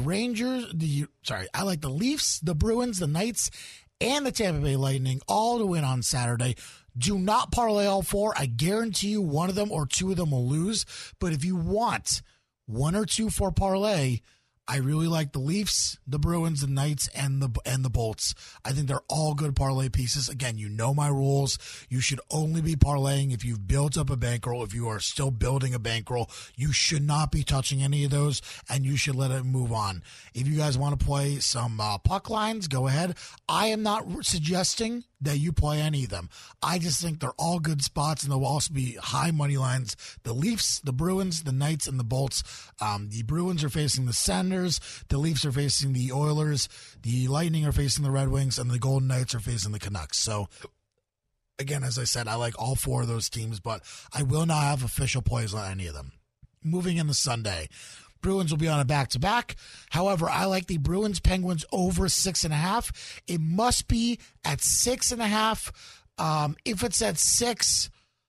Leafs, the Bruins, the Knights, and the Tampa Bay Lightning all to win on Saturday. Do not parlay all 4. I guarantee you one of them or two of them will lose. But if you want 1 or 2 for parlay, I really like the Leafs, the Bruins, the Knights, and the Bolts. I think they're all good parlay pieces. Again, you know my rules. You should only be parlaying if you've built up a bankroll. If you are still building a bankroll, you should not be touching any of those, and you should let it move on. If you guys want to play some puck lines, go ahead. I am not suggesting that you play any of them. I just think they're all good spots, and they'll also be high money lines. The Leafs, the Bruins, the Knights, and the Bolts. The Bruins are facing the Senators. The Leafs are facing the Oilers. The Lightning are facing the Red Wings, and the Golden Knights are facing the Canucks. So, again, as I said, I like all four of those teams, but I will not have official plays on any of them. Moving into Sunday, Bruins will be on a back-to-back. However, I like the Bruins-Penguins over 6.5. It must be at 6.5. If it's at 6,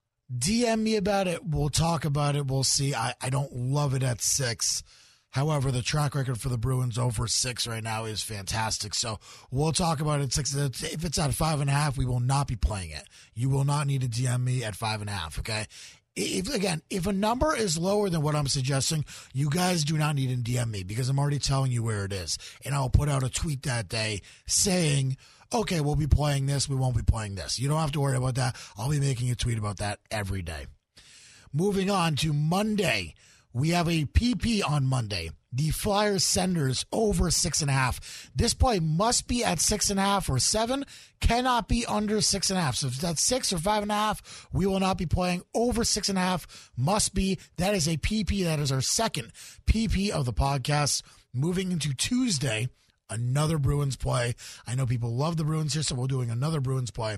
DM me about it. We'll talk about it. We'll see. I don't love it at 6. However, the track record for the Bruins over 6 right now is fantastic. So we'll talk about it at 6. If it's at 5.5, we will not be playing it. You will not need to DM me at 5.5, okay? If a number is lower than what I'm suggesting, you guys do not need to DM me because I'm already telling you where it is. And I'll put out a tweet that day saying, okay, we'll be playing this, we won't be playing this. You don't have to worry about that. I'll be making a tweet about that every day. Moving on to Monday. We have a PP on Monday. The Flyers Senders over 6.5. This play must be at 6.5 or 7. Cannot be under 6.5. So if that's 6 or 5.5, we will not be playing. Over 6.5 must be. That is a PP. That is our second PP of the podcast. Moving into Tuesday, another Bruins play. I know people love the Bruins here, so we're doing another Bruins play.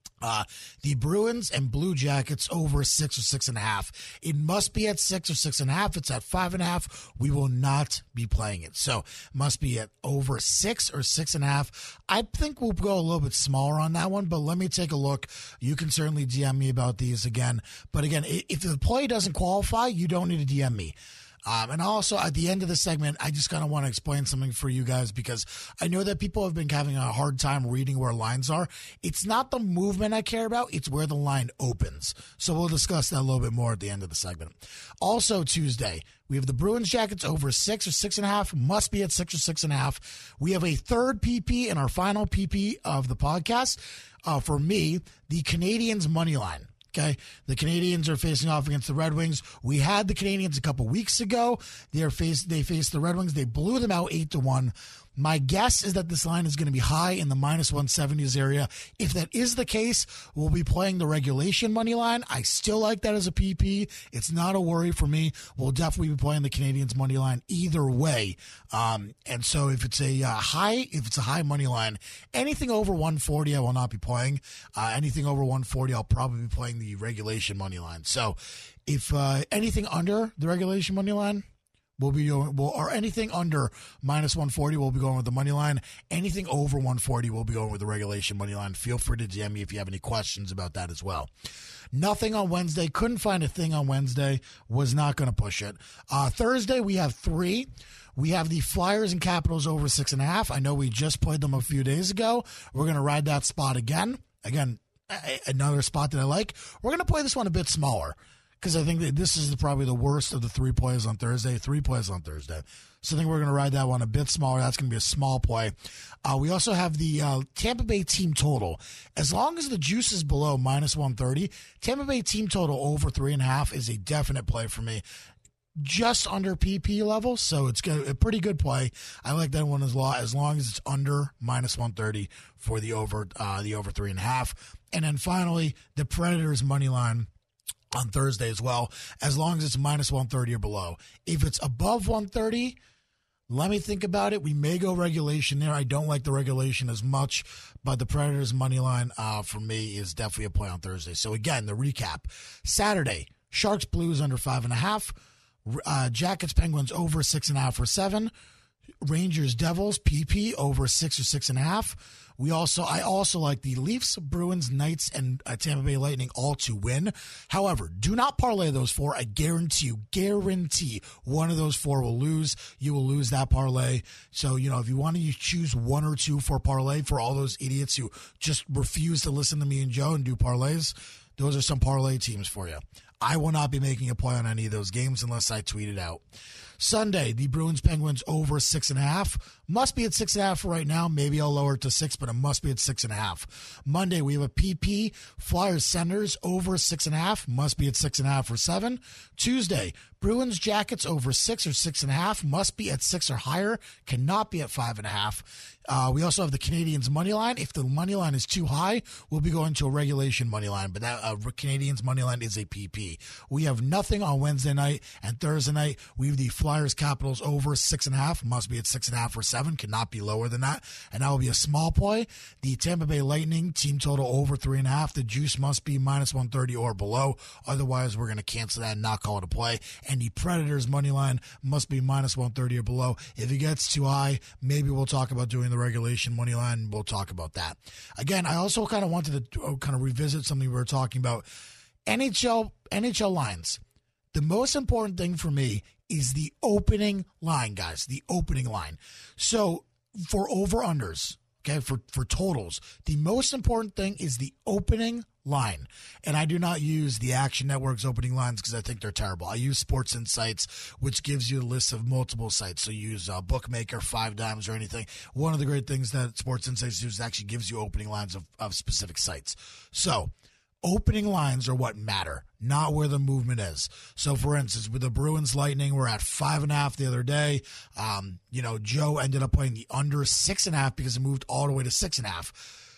The Bruins and Blue Jackets over 6 or 6.5. It must be at 6 or 6.5. It's at 5.5. We will not be playing it. So it must be at over 6 or 6.5. I think we'll go a little bit smaller on that one, but let me take a look. You can certainly DM me about these again. But again, if the play doesn't qualify, you don't need to DM me. And also, at the end of the segment, I just kind of want to explain something for you guys because I know that people have been having a hard time reading where lines are. It's not the movement I care about. It's where the line opens. So we'll discuss that a little bit more at the end of the segment. Also, Tuesday, we have the Bruins Jackets over 6 or 6.5. Must be at 6 or 6.5. We have a third PP and our final PP of the podcast. For me, the Canadiens money line. Okay, the Canadiens are facing off against the Red Wings. We had the Canadiens a couple weeks ago. They faced the Red Wings. They blew them out 8-1. My guess is that this line is going to be high in the minus 170s area. If that is the case, we'll be playing the regulation money line. I still like that as a PP. It's not a worry for me. We'll definitely be playing the Canadiens money line either way. And so if it's a high money line, anything over 140, I will not be playing. Anything over 140, I'll probably be playing the regulation money line. So if anything under the regulation money line, we'll be going, or anything under minus 140, we'll be going with the money line. Anything over 140, we'll be going with the regulation money line. Feel free to DM me if you have any questions about that as well. Nothing on Wednesday. Couldn't find a thing on Wednesday. Was not going to push it. Thursday, we have 3. We have the Flyers and Capitals over 6.5. I know we just played them a few days ago. We're going to ride that spot again. Again, another spot that I like. We're going to play this one a bit smaller, because I think that this is probably the worst of the 3 plays on Thursday. 3 plays on Thursday. So I think we're going to ride that one a bit smaller. That's going to be a small play. We also have the Tampa Bay team total. As long as the juice is below minus 130, Tampa Bay team total over 3.5 is a definite play for me. Just under PP level, so it's a pretty good play. I like that one as long as it's under minus 130 for the over 3.5. And then finally, the Predators money line on Thursday as well, as long as it's minus 130 or below. If it's above 130, let me think about it. We may go regulation there. I don't like the regulation as much, but the Predators money line for me is definitely a play on Thursday. So again, the recap. Saturday, Sharks Blues under 5.5. Jackets Penguins over 6.5 or 7. Rangers Devils PP over 6 or 6.5. I also like the Leafs, Bruins, Knights, and Tampa Bay Lightning all to win. However, do not parlay those 4. I guarantee one of those 4 will lose. You will lose that parlay. So, if you want to choose 1 or 2 for parlay for all those idiots who just refuse to listen to me and Joe and do parlays, those are some parlay teams for you. I will not be making a play on any of those games unless I tweet it out. Sunday, the Bruins-Penguins over 6.5. Must be at 6.5 for right now. Maybe I'll lower it to 6, but it must be at 6.5. Monday, we have a PP Flyers-Senators over 6.5. Must be at 6.5 for 7. Tuesday, Bruins-Jackets over 6 or 6.5. Must be at 6 or higher. Cannot be at 5.5. We also have the Canadians money line. If the money line is too high, we'll be going to a regulation money line, but that Canadians money line is a PP. We have nothing on Wednesday night and Thursday night. We have the Flyers Capitals over 6.5. Must be at 6.5 or 7. Cannot be lower than that. And that will be a small play. The Tampa Bay Lightning team total over 3.5. The juice must be minus 130 or below. Otherwise, we're going to cancel that and not call it a play. And the Predators money line must be minus 130 or below. If it gets too high, maybe we'll talk about doing the regulation money line. We'll talk about that. Again, I also kind of wanted to kind of revisit something we were talking about. NHL lines. The most important thing for me is the opening line, guys. The opening line. So for over-unders, okay, for totals, the most important thing is the opening line. And I do not use the Action Network's opening lines because I think they're terrible. I use Sports Insights, which gives you a list of multiple sites. So use Bookmaker, 5 Dimes, or anything. One of the great things that Sports Insights does is actually gives you opening lines of specific sites. So opening lines are what matter, not where the movement is. So, for instance, with the Bruins Lightning, we're at 5.5 the other day. Joe ended up playing the under 6.5 because it moved all the way to 6.5.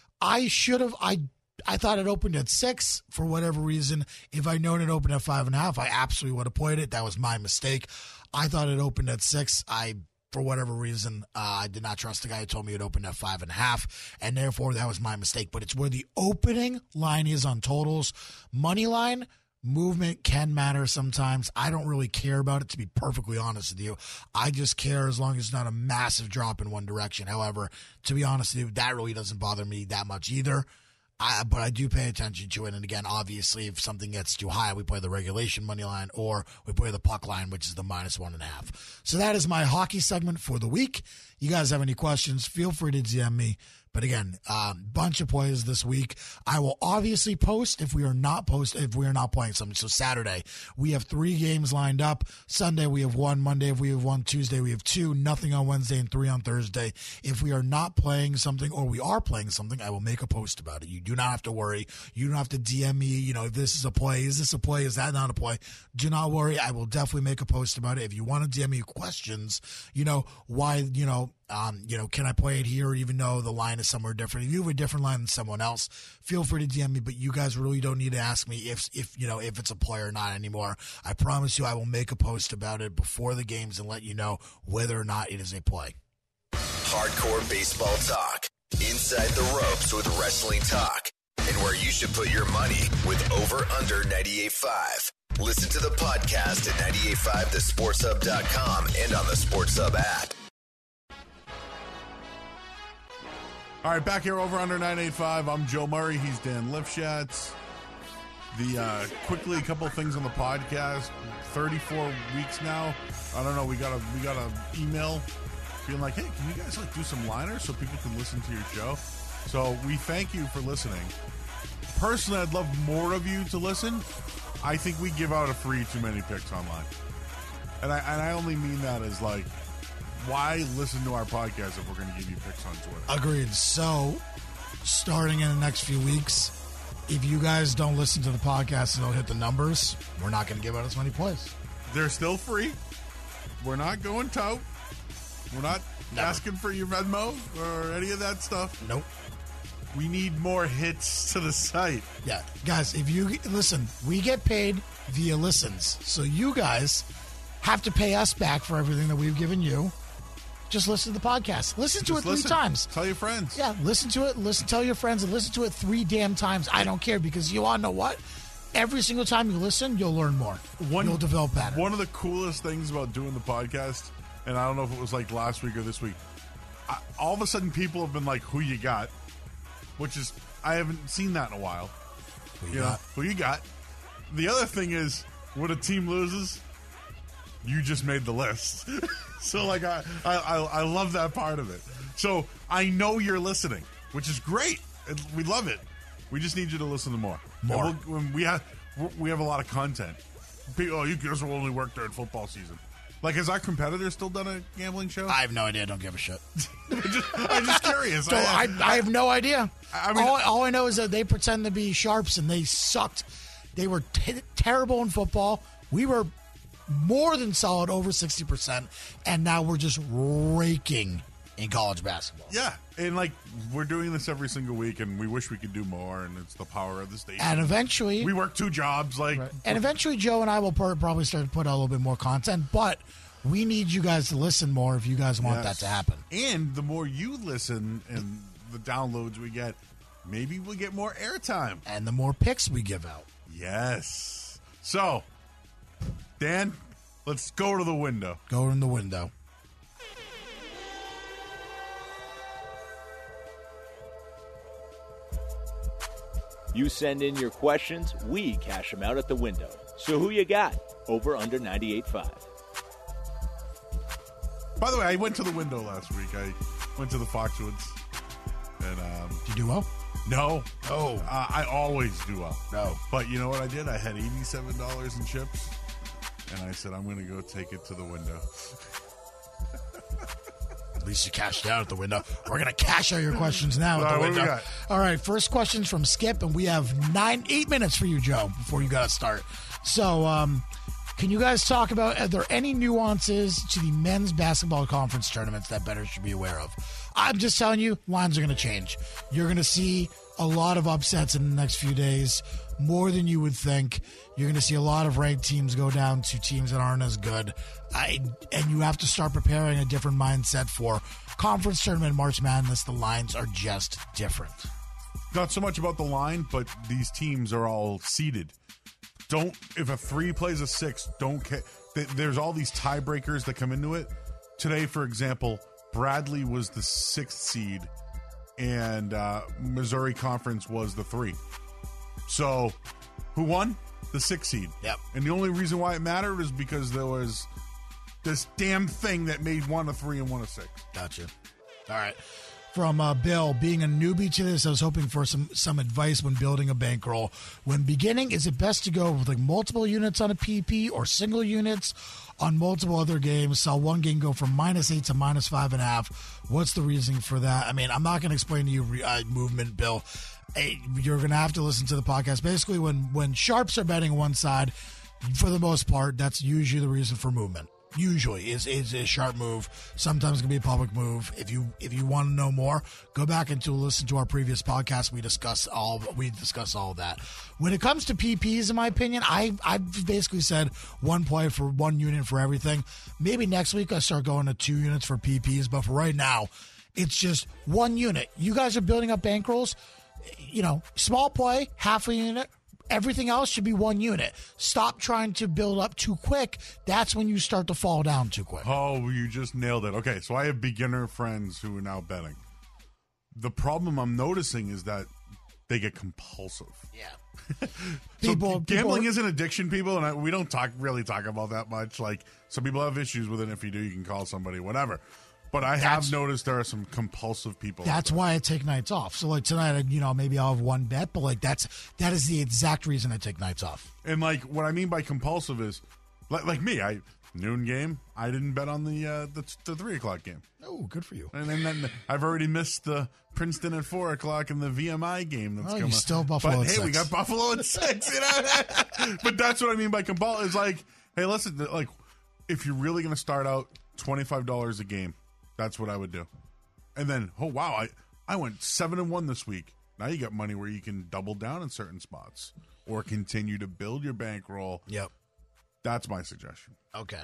I thought it opened at 6 for whatever reason. If I'd known it opened at 5.5, I absolutely would have played it. That was my mistake. I thought it opened at 6. For whatever reason, I did not trust the guy who told me it opened at 5.5, and therefore that was my mistake. But it's where the opening line is on totals. Money line, movement can matter sometimes. I don't really care about it, to be perfectly honest with you. I just care as long as it's not a massive drop in one direction. However, to be honest with you, that really doesn't bother me that much either. But I do pay attention to it. And again, obviously, if something gets too high, we play the regulation money line or we play the puck line, which is the minus 1.5. So that is my hockey segment for the week. You guys have any questions, feel free to DM me. But again, bunch of plays this week. I will obviously post if we are not playing something. So Saturday, we have 3 games lined up. Sunday, we have 1. Monday, if we have 1. Tuesday, we have 2. Nothing on Wednesday and 3 on Thursday. If we are not playing something or we are playing something, I will make a post about it. You do not have to worry. You don't have to DM me, if this is a play. Is this a play? Is that not a play? Do not worry. I will definitely make a post about it. If you want to DM me questions, why, can I play it here even though the line is somewhere different? If you have a different line than someone else, feel free to DM me, but you guys really don't need to ask me if it's a play or not anymore. I promise you I will make a post about it before the games and let you know whether or not it is a play. Hardcore baseball talk. Inside the ropes with wrestling talk. And where you should put your money with Over Under 98.5. Listen to the podcast at 98.5thesportshub.com and on the Sports Hub app. All right, back here over under 985. I'm Joe Murray. He's Dan Lifshatz. Quickly, a couple of things on the podcast. 34 weeks now. I don't know. We got a email being like, hey, can you guys do some liners so people can listen to your show? So we thank you for listening. Personally, I'd love more of you to listen. I think we give out a free too many picks online, and I only mean that as why listen to our podcast if we're going to give you picks on Twitter? Agreed. So, starting in the next few weeks, if you guys don't listen to the podcast and don't hit the numbers, we're not going to give out as many plays. They're still free. We're not going tout. We're not asking for your Venmo or any of that stuff. Nope. We need more hits to the site. Yeah. Guys, if you listen, we get paid via listens. So you guys have to pay us back for everything that we've given you. Just listen to the podcast. Listen to it 3 times. Tell your friends. Yeah, listen to it. Tell your friends and listen to it 3 damn times. I don't care because you all know what? Every single time you listen, you'll learn more. You'll develop better. One of the coolest things about doing the podcast, and I don't know if it was last week or this week, all of a sudden people have been like, who you got? Which is, I haven't seen that in a while. Who you got? The other thing is, when a team loses, you just made the list. So, I love that part of it. So, I know you're listening, which is great. We love it. We just need you to listen to more. We have a lot of content. People, you guys will only work during football season. Like, has our competitor still done a gambling show? I have no idea. I don't give a shit. I'm just curious. So I have no idea. I mean, all I know is that they pretend to be sharps and they sucked. They were terrible in football. We were more than solid, over 60%, and now we're just raking in college basketball. Yeah, and like we're doing this every single week, and we wish we could do more. And it's the power of the station. And eventually, we work 2 jobs. Like, and eventually, Joe and I will probably start to put out a little bit more content. But we need you guys to listen more if you guys want that to happen. And the more you listen and the downloads we get, maybe we'll get more airtime. And the more picks we give out. Yes. So, Dan, let's go to the window. Go in the window. You send in your questions, we cash them out at the window. So who you got? Over under 98.5. By the way, I went to the window last week. I went to the Foxwoods. And, Did you do well? No. Oh. I always do well. No. But you know what I did? I had $87 in chips. And I said, I'm going to go take it to the window. At least you cashed out at the window. We're going to cash out your questions now at the What do we window. got? All right, first question's from Skip, and we have 8 minutes for you, Joe, before you got to start. So, can you guys talk about, are there any nuances to the men's basketball conference tournaments that bettors should be aware of? I'm just telling you, lines are going to change. You're going to see a lot of upsets in the next few days, more than you would think. You're going to see a lot of ranked teams go down to teams that aren't as good. And you have to start preparing a different mindset for conference tournament March Madness. The lines are just different. Not so much about the line, but these teams are all seeded. If a 3 plays a 6, don't care. There's all these tiebreakers that come into it. Today, for example, Bradley was the 6th seed, and Missouri Conference was the 3. So, who won? The 6th seed. Yep. And the only reason why it mattered is because there was this damn thing that made one a 3 and one a 6. Gotcha. All right. From Bill, being a newbie to this, I was hoping for some advice when building a bankroll. When beginning, is it best to go with like multiple units on a PP or single units on multiple other games? Saw one game go from -8 to -5.5. What's the reasoning for that? I mean, I'm not going to explain to you movement, Bill. You're going to have to listen to the podcast. Basically, when sharps are betting one side, for the most part, that's usually the reason for movement. Usually is a sharp move. Sometimes it can be a public move. If you want to know more, go back and listen to our previous podcast. We discuss all of that. When it comes to PPs, in my opinion, I've basically said one play for one unit for everything. Maybe next week I start going to 2 units for PPs, but for right now, it's just one unit. You guys are building up bankrolls. Small play, half a unit. Everything else should be 1 unit. Stop trying to build up too quick. That's when you start to fall down too quick. Oh, you just nailed it. Okay, so I have beginner friends who are now betting. The problem I'm noticing is that they get compulsive. Yeah. Gambling is an addiction, people, and we don't really talk about that much. Like, some people have issues with it. If you do, you can call somebody, whatever. But I have noticed there are some compulsive people. That's why I take nights off. So like tonight, maybe I'll have one bet, but like that is the exact reason I take nights off. And like what I mean by compulsive is, like me, noon game, I didn't bet on the 3 o'clock game. Oh, good for you. And then I've already missed the Princeton at 4 o'clock and the VMI game that's coming. You still Buffalo but at hey, 6. we got Buffalo at 6. But that's what I mean by compulsive. It's like, hey, listen, like if you're really going to start out $25 a game. That's what I would do. And then, oh, wow, I went 7-1 this week. Now you got money where you can double down in certain spots or continue to build your bankroll. Yep. That's my suggestion. Okay.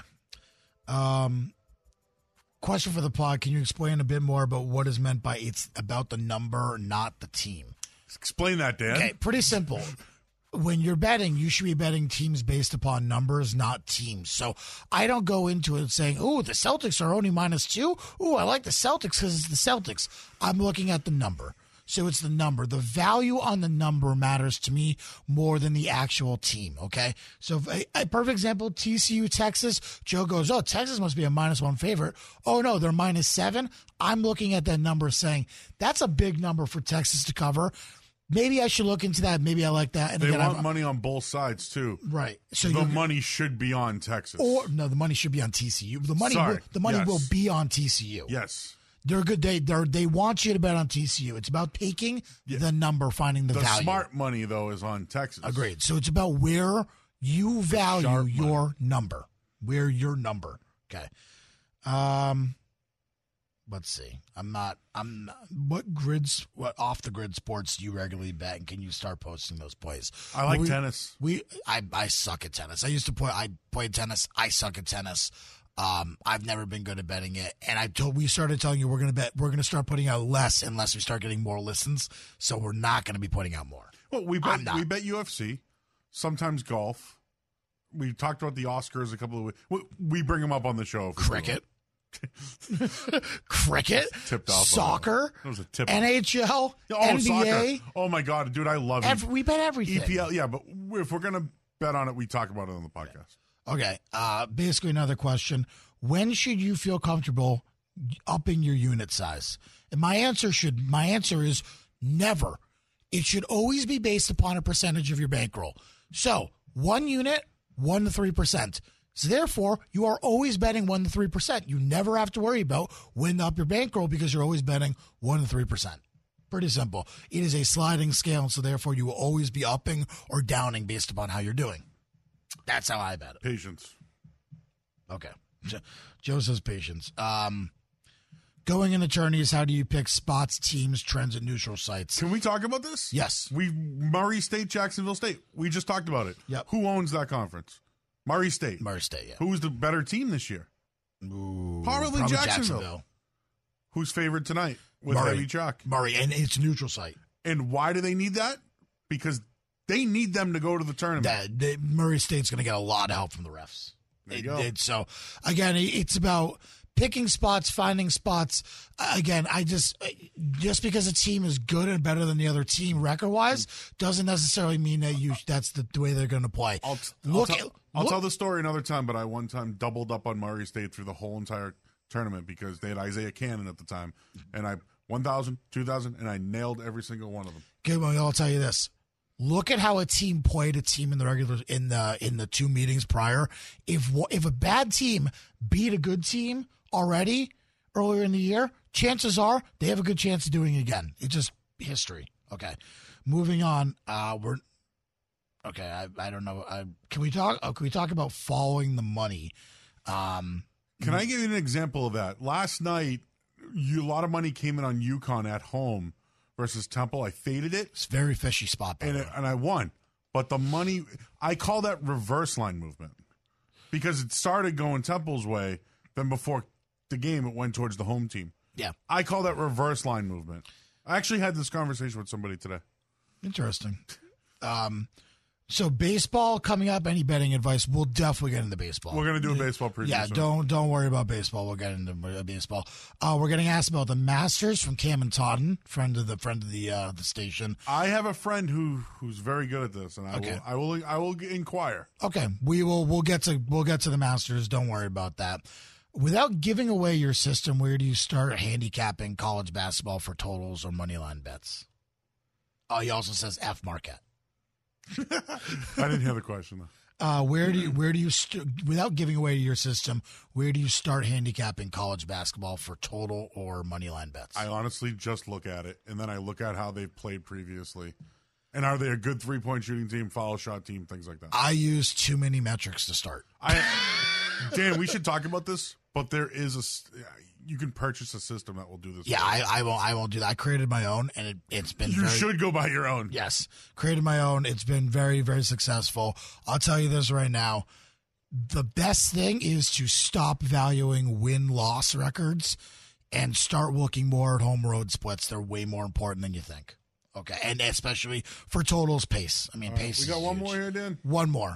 Question for the pod. Can you explain a bit more about what is meant by it's about the number, not the team? Explain that, Dan. Okay, pretty simple. When you're betting, you should be betting teams based upon numbers, not teams. So I don't go into it saying, oh, the Celtics are only -2. Oh, I like the Celtics because it's the Celtics. I'm looking at the number. So it's the number. The value on the number matters to me more than the actual team, okay? So a perfect example, TCU, Texas. Joe goes, oh, Texas must be a -1 favorite. Oh, no, they're -7. I'm looking at that number saying that's a big number for Texas to cover. maybe I should look into that. Maybe I like that. And They again, want money on both sides, too. right. So The money should be on Texas. or no, the money should be on TCU. The money, Sorry. will Yes. be on TCU. Yes. They're good. They want you to bet on TCU. It's about taking the number, finding the The value. smart money, though, is on Texas. Agreed. So it's about where you value sharp your number. Where your number. Okay. Let's see. What off the grid sports do you regularly bet, and can you start posting those plays? I like tennis. I suck at tennis. I played tennis. I suck at tennis. I've never been good at betting it, and we started telling you we're going to start putting out less unless we start getting more listens. So we're not going to be putting out more. Well, we bet UFC, sometimes golf. We talked about the Oscars a couple of weeks. We bring them up on the show. Cricket. Cricket, Tipped off soccer, that was a tip. NHL, NBA. Soccer. Oh my God, dude, I love it. We bet everything. EPL, yeah, but if we're gonna bet on it, we talk about it on the podcast. Okay. Basically, another question: when should you feel comfortable upping your unit size? And my answer is never. It should always be based upon a percentage of your bankroll. So 1 unit, 1 to 3%. So therefore, you are always betting 1 to 3%. You never have to worry about when to up your bankroll because you're always betting 1 to 3%. Pretty simple. It is a sliding scale, and so therefore you will always be upping or downing based upon how you're doing. That's how I bet it. Patience. Okay. Joe says patience. Going in attorneys, how do you pick spots, teams, trends, and neutral sites? Can we talk about this? Yes. Murray State, Jacksonville State. We just talked about it. Yep. Who owns that conference? Murray State. Murray State, yeah. Who's the better team this year? Ooh, Probably Jacksonville. Who's favored tonight with Murray. heavy chalk? Murray, and it's a neutral site. And why do they need that? Because they need them to go to the tournament. Murray State's going to get a lot of help from the refs. There you go. So, again, it's about picking spots, finding spots. Again, just because a team is good and better than the other team record-wise doesn't necessarily mean that that's the way they're going to play. I'll tell the story another time, but I one time doubled up on Murray State through the whole entire tournament because they had Isaiah Cannon at the time, and I 1,000, 2,000, and I nailed every single one of them. Okay, well, I'll tell you this. Look at how a team played a team in the 2 meetings prior. If a bad team beat a good team already earlier in the year, chances are they have a good chance of doing it again. It's just history. Okay, moving on. I don't know. Can we talk about following the money? Can I give you an example of that? Last night, a lot of money came in on UConn at home versus Temple. I faded it. It's a very fishy spot, and I won. But the money, I call that reverse line movement because it started going Temple's way. Then before the game, it went towards the home team. Yeah. I call that reverse line movement. I actually had this conversation with somebody today. Interesting. So baseball coming up, any betting advice? We'll definitely get into baseball. We're going to do a baseball preview. Yeah, soon. don't worry about baseball. We'll get into baseball. We're getting asked about the Masters from Cam and Totten, friend of the station. I have a friend who's very good at this, and I will inquire. Okay, we'll get to the Masters. Don't worry about that. Without giving away your system, where do you start handicapping college basketball for totals or money line bets? Oh, he also says F Marquette. I didn't hear the question though. Where do you without giving away your system, where do you start handicapping college basketball for total or money line bets? I honestly just look at it, and then I look at how they've played previously, and are they a good 3-point shooting team, foul shot team, things like that. I use too many metrics to start. Dan, we should talk about this, but there is you can purchase a system that will do this. Yeah, I won't do that. I created my own, and it's been. You should go buy your own. Yes, created my own. It's been very, very successful. I'll tell you this right now. The best thing is to stop valuing win-loss records and start looking more at home road splits. They're way more important than you think. Okay, and especially for totals, pace. I mean, pace. We got is one huge. more here, Dan. One more.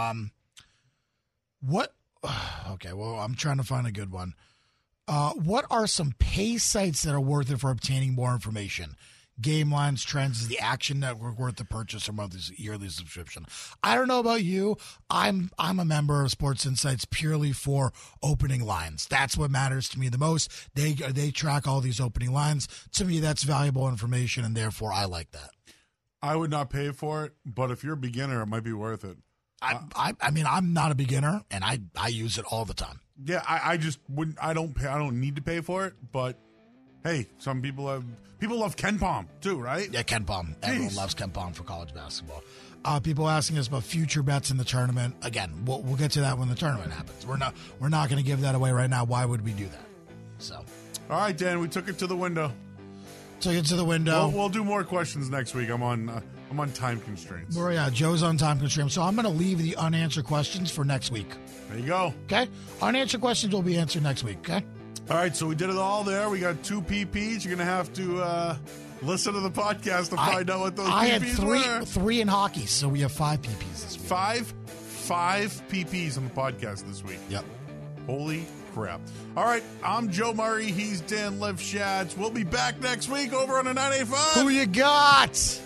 What? Okay, well, I'm trying to find a good one. What are some pay sites that are worth it for obtaining more information? Game lines, trends, is the Action Network worth the purchase or monthly yearly subscription? I don't know about you. I'm a member of Sports Insights purely for opening lines. That's what matters to me the most. They track all these opening lines. To me, that's valuable information, and therefore I like that. I would not pay for it, but if you're a beginner, it might be worth it. I mean, I'm not a beginner, and I use it all the time. Yeah, I just wouldn't. I don't need to pay for it, but hey, some people love Ken Pom too, right? Yeah, Ken Pom. Everyone loves Ken Pom for college basketball. People asking us about future bets in the tournament. Again, we'll get to that when the tournament happens. We're not going to give that away right now. Why would we do that? So, all right, Dan, we took it to the window. Took it to the window. We'll do more questions next week. I'm on time constraints. Well, yeah, Joe's on time constraints, so I'm going to leave the unanswered questions for next week. There you go. Okay, unanswered questions will be answered next week. Okay. All right, so we did it all there. We got 2 PPs. You're going to have to listen to the podcast to find out what those PPs were. I had 3 in hockey, so we have 5 PPs this week. 5 PPs on the podcast this week. Yep. Holy crap. All right, I'm Joe Murray. He's Dan Lifshatz. We'll be back next week over on the 985. Who you got?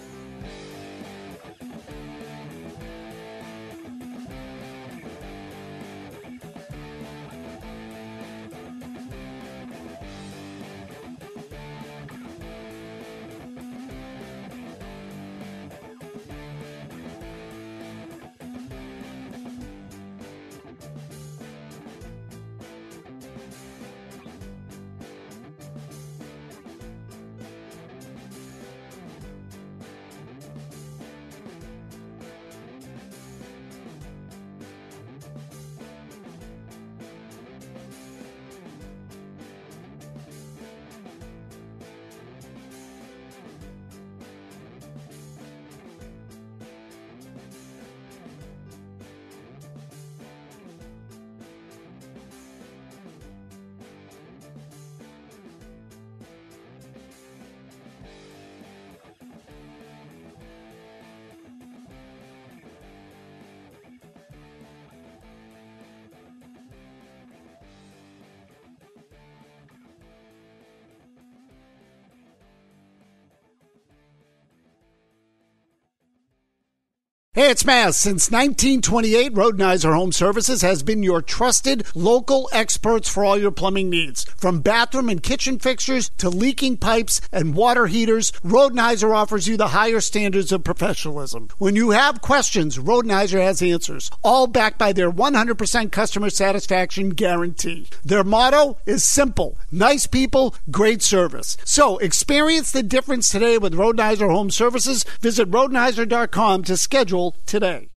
Hey, it's Maz. Since 1928, Rodenizer Home Services has been your trusted local experts for all your plumbing needs. From bathroom and kitchen fixtures to leaking pipes and water heaters, Rodenizer offers you the higher standards of professionalism. When you have questions, Rodenizer has answers, all backed by their 100% customer satisfaction guarantee. Their motto is simple: nice people, great service. So experience the difference today with Rodenizer Home Services. Visit Rodenizer.com to schedule today.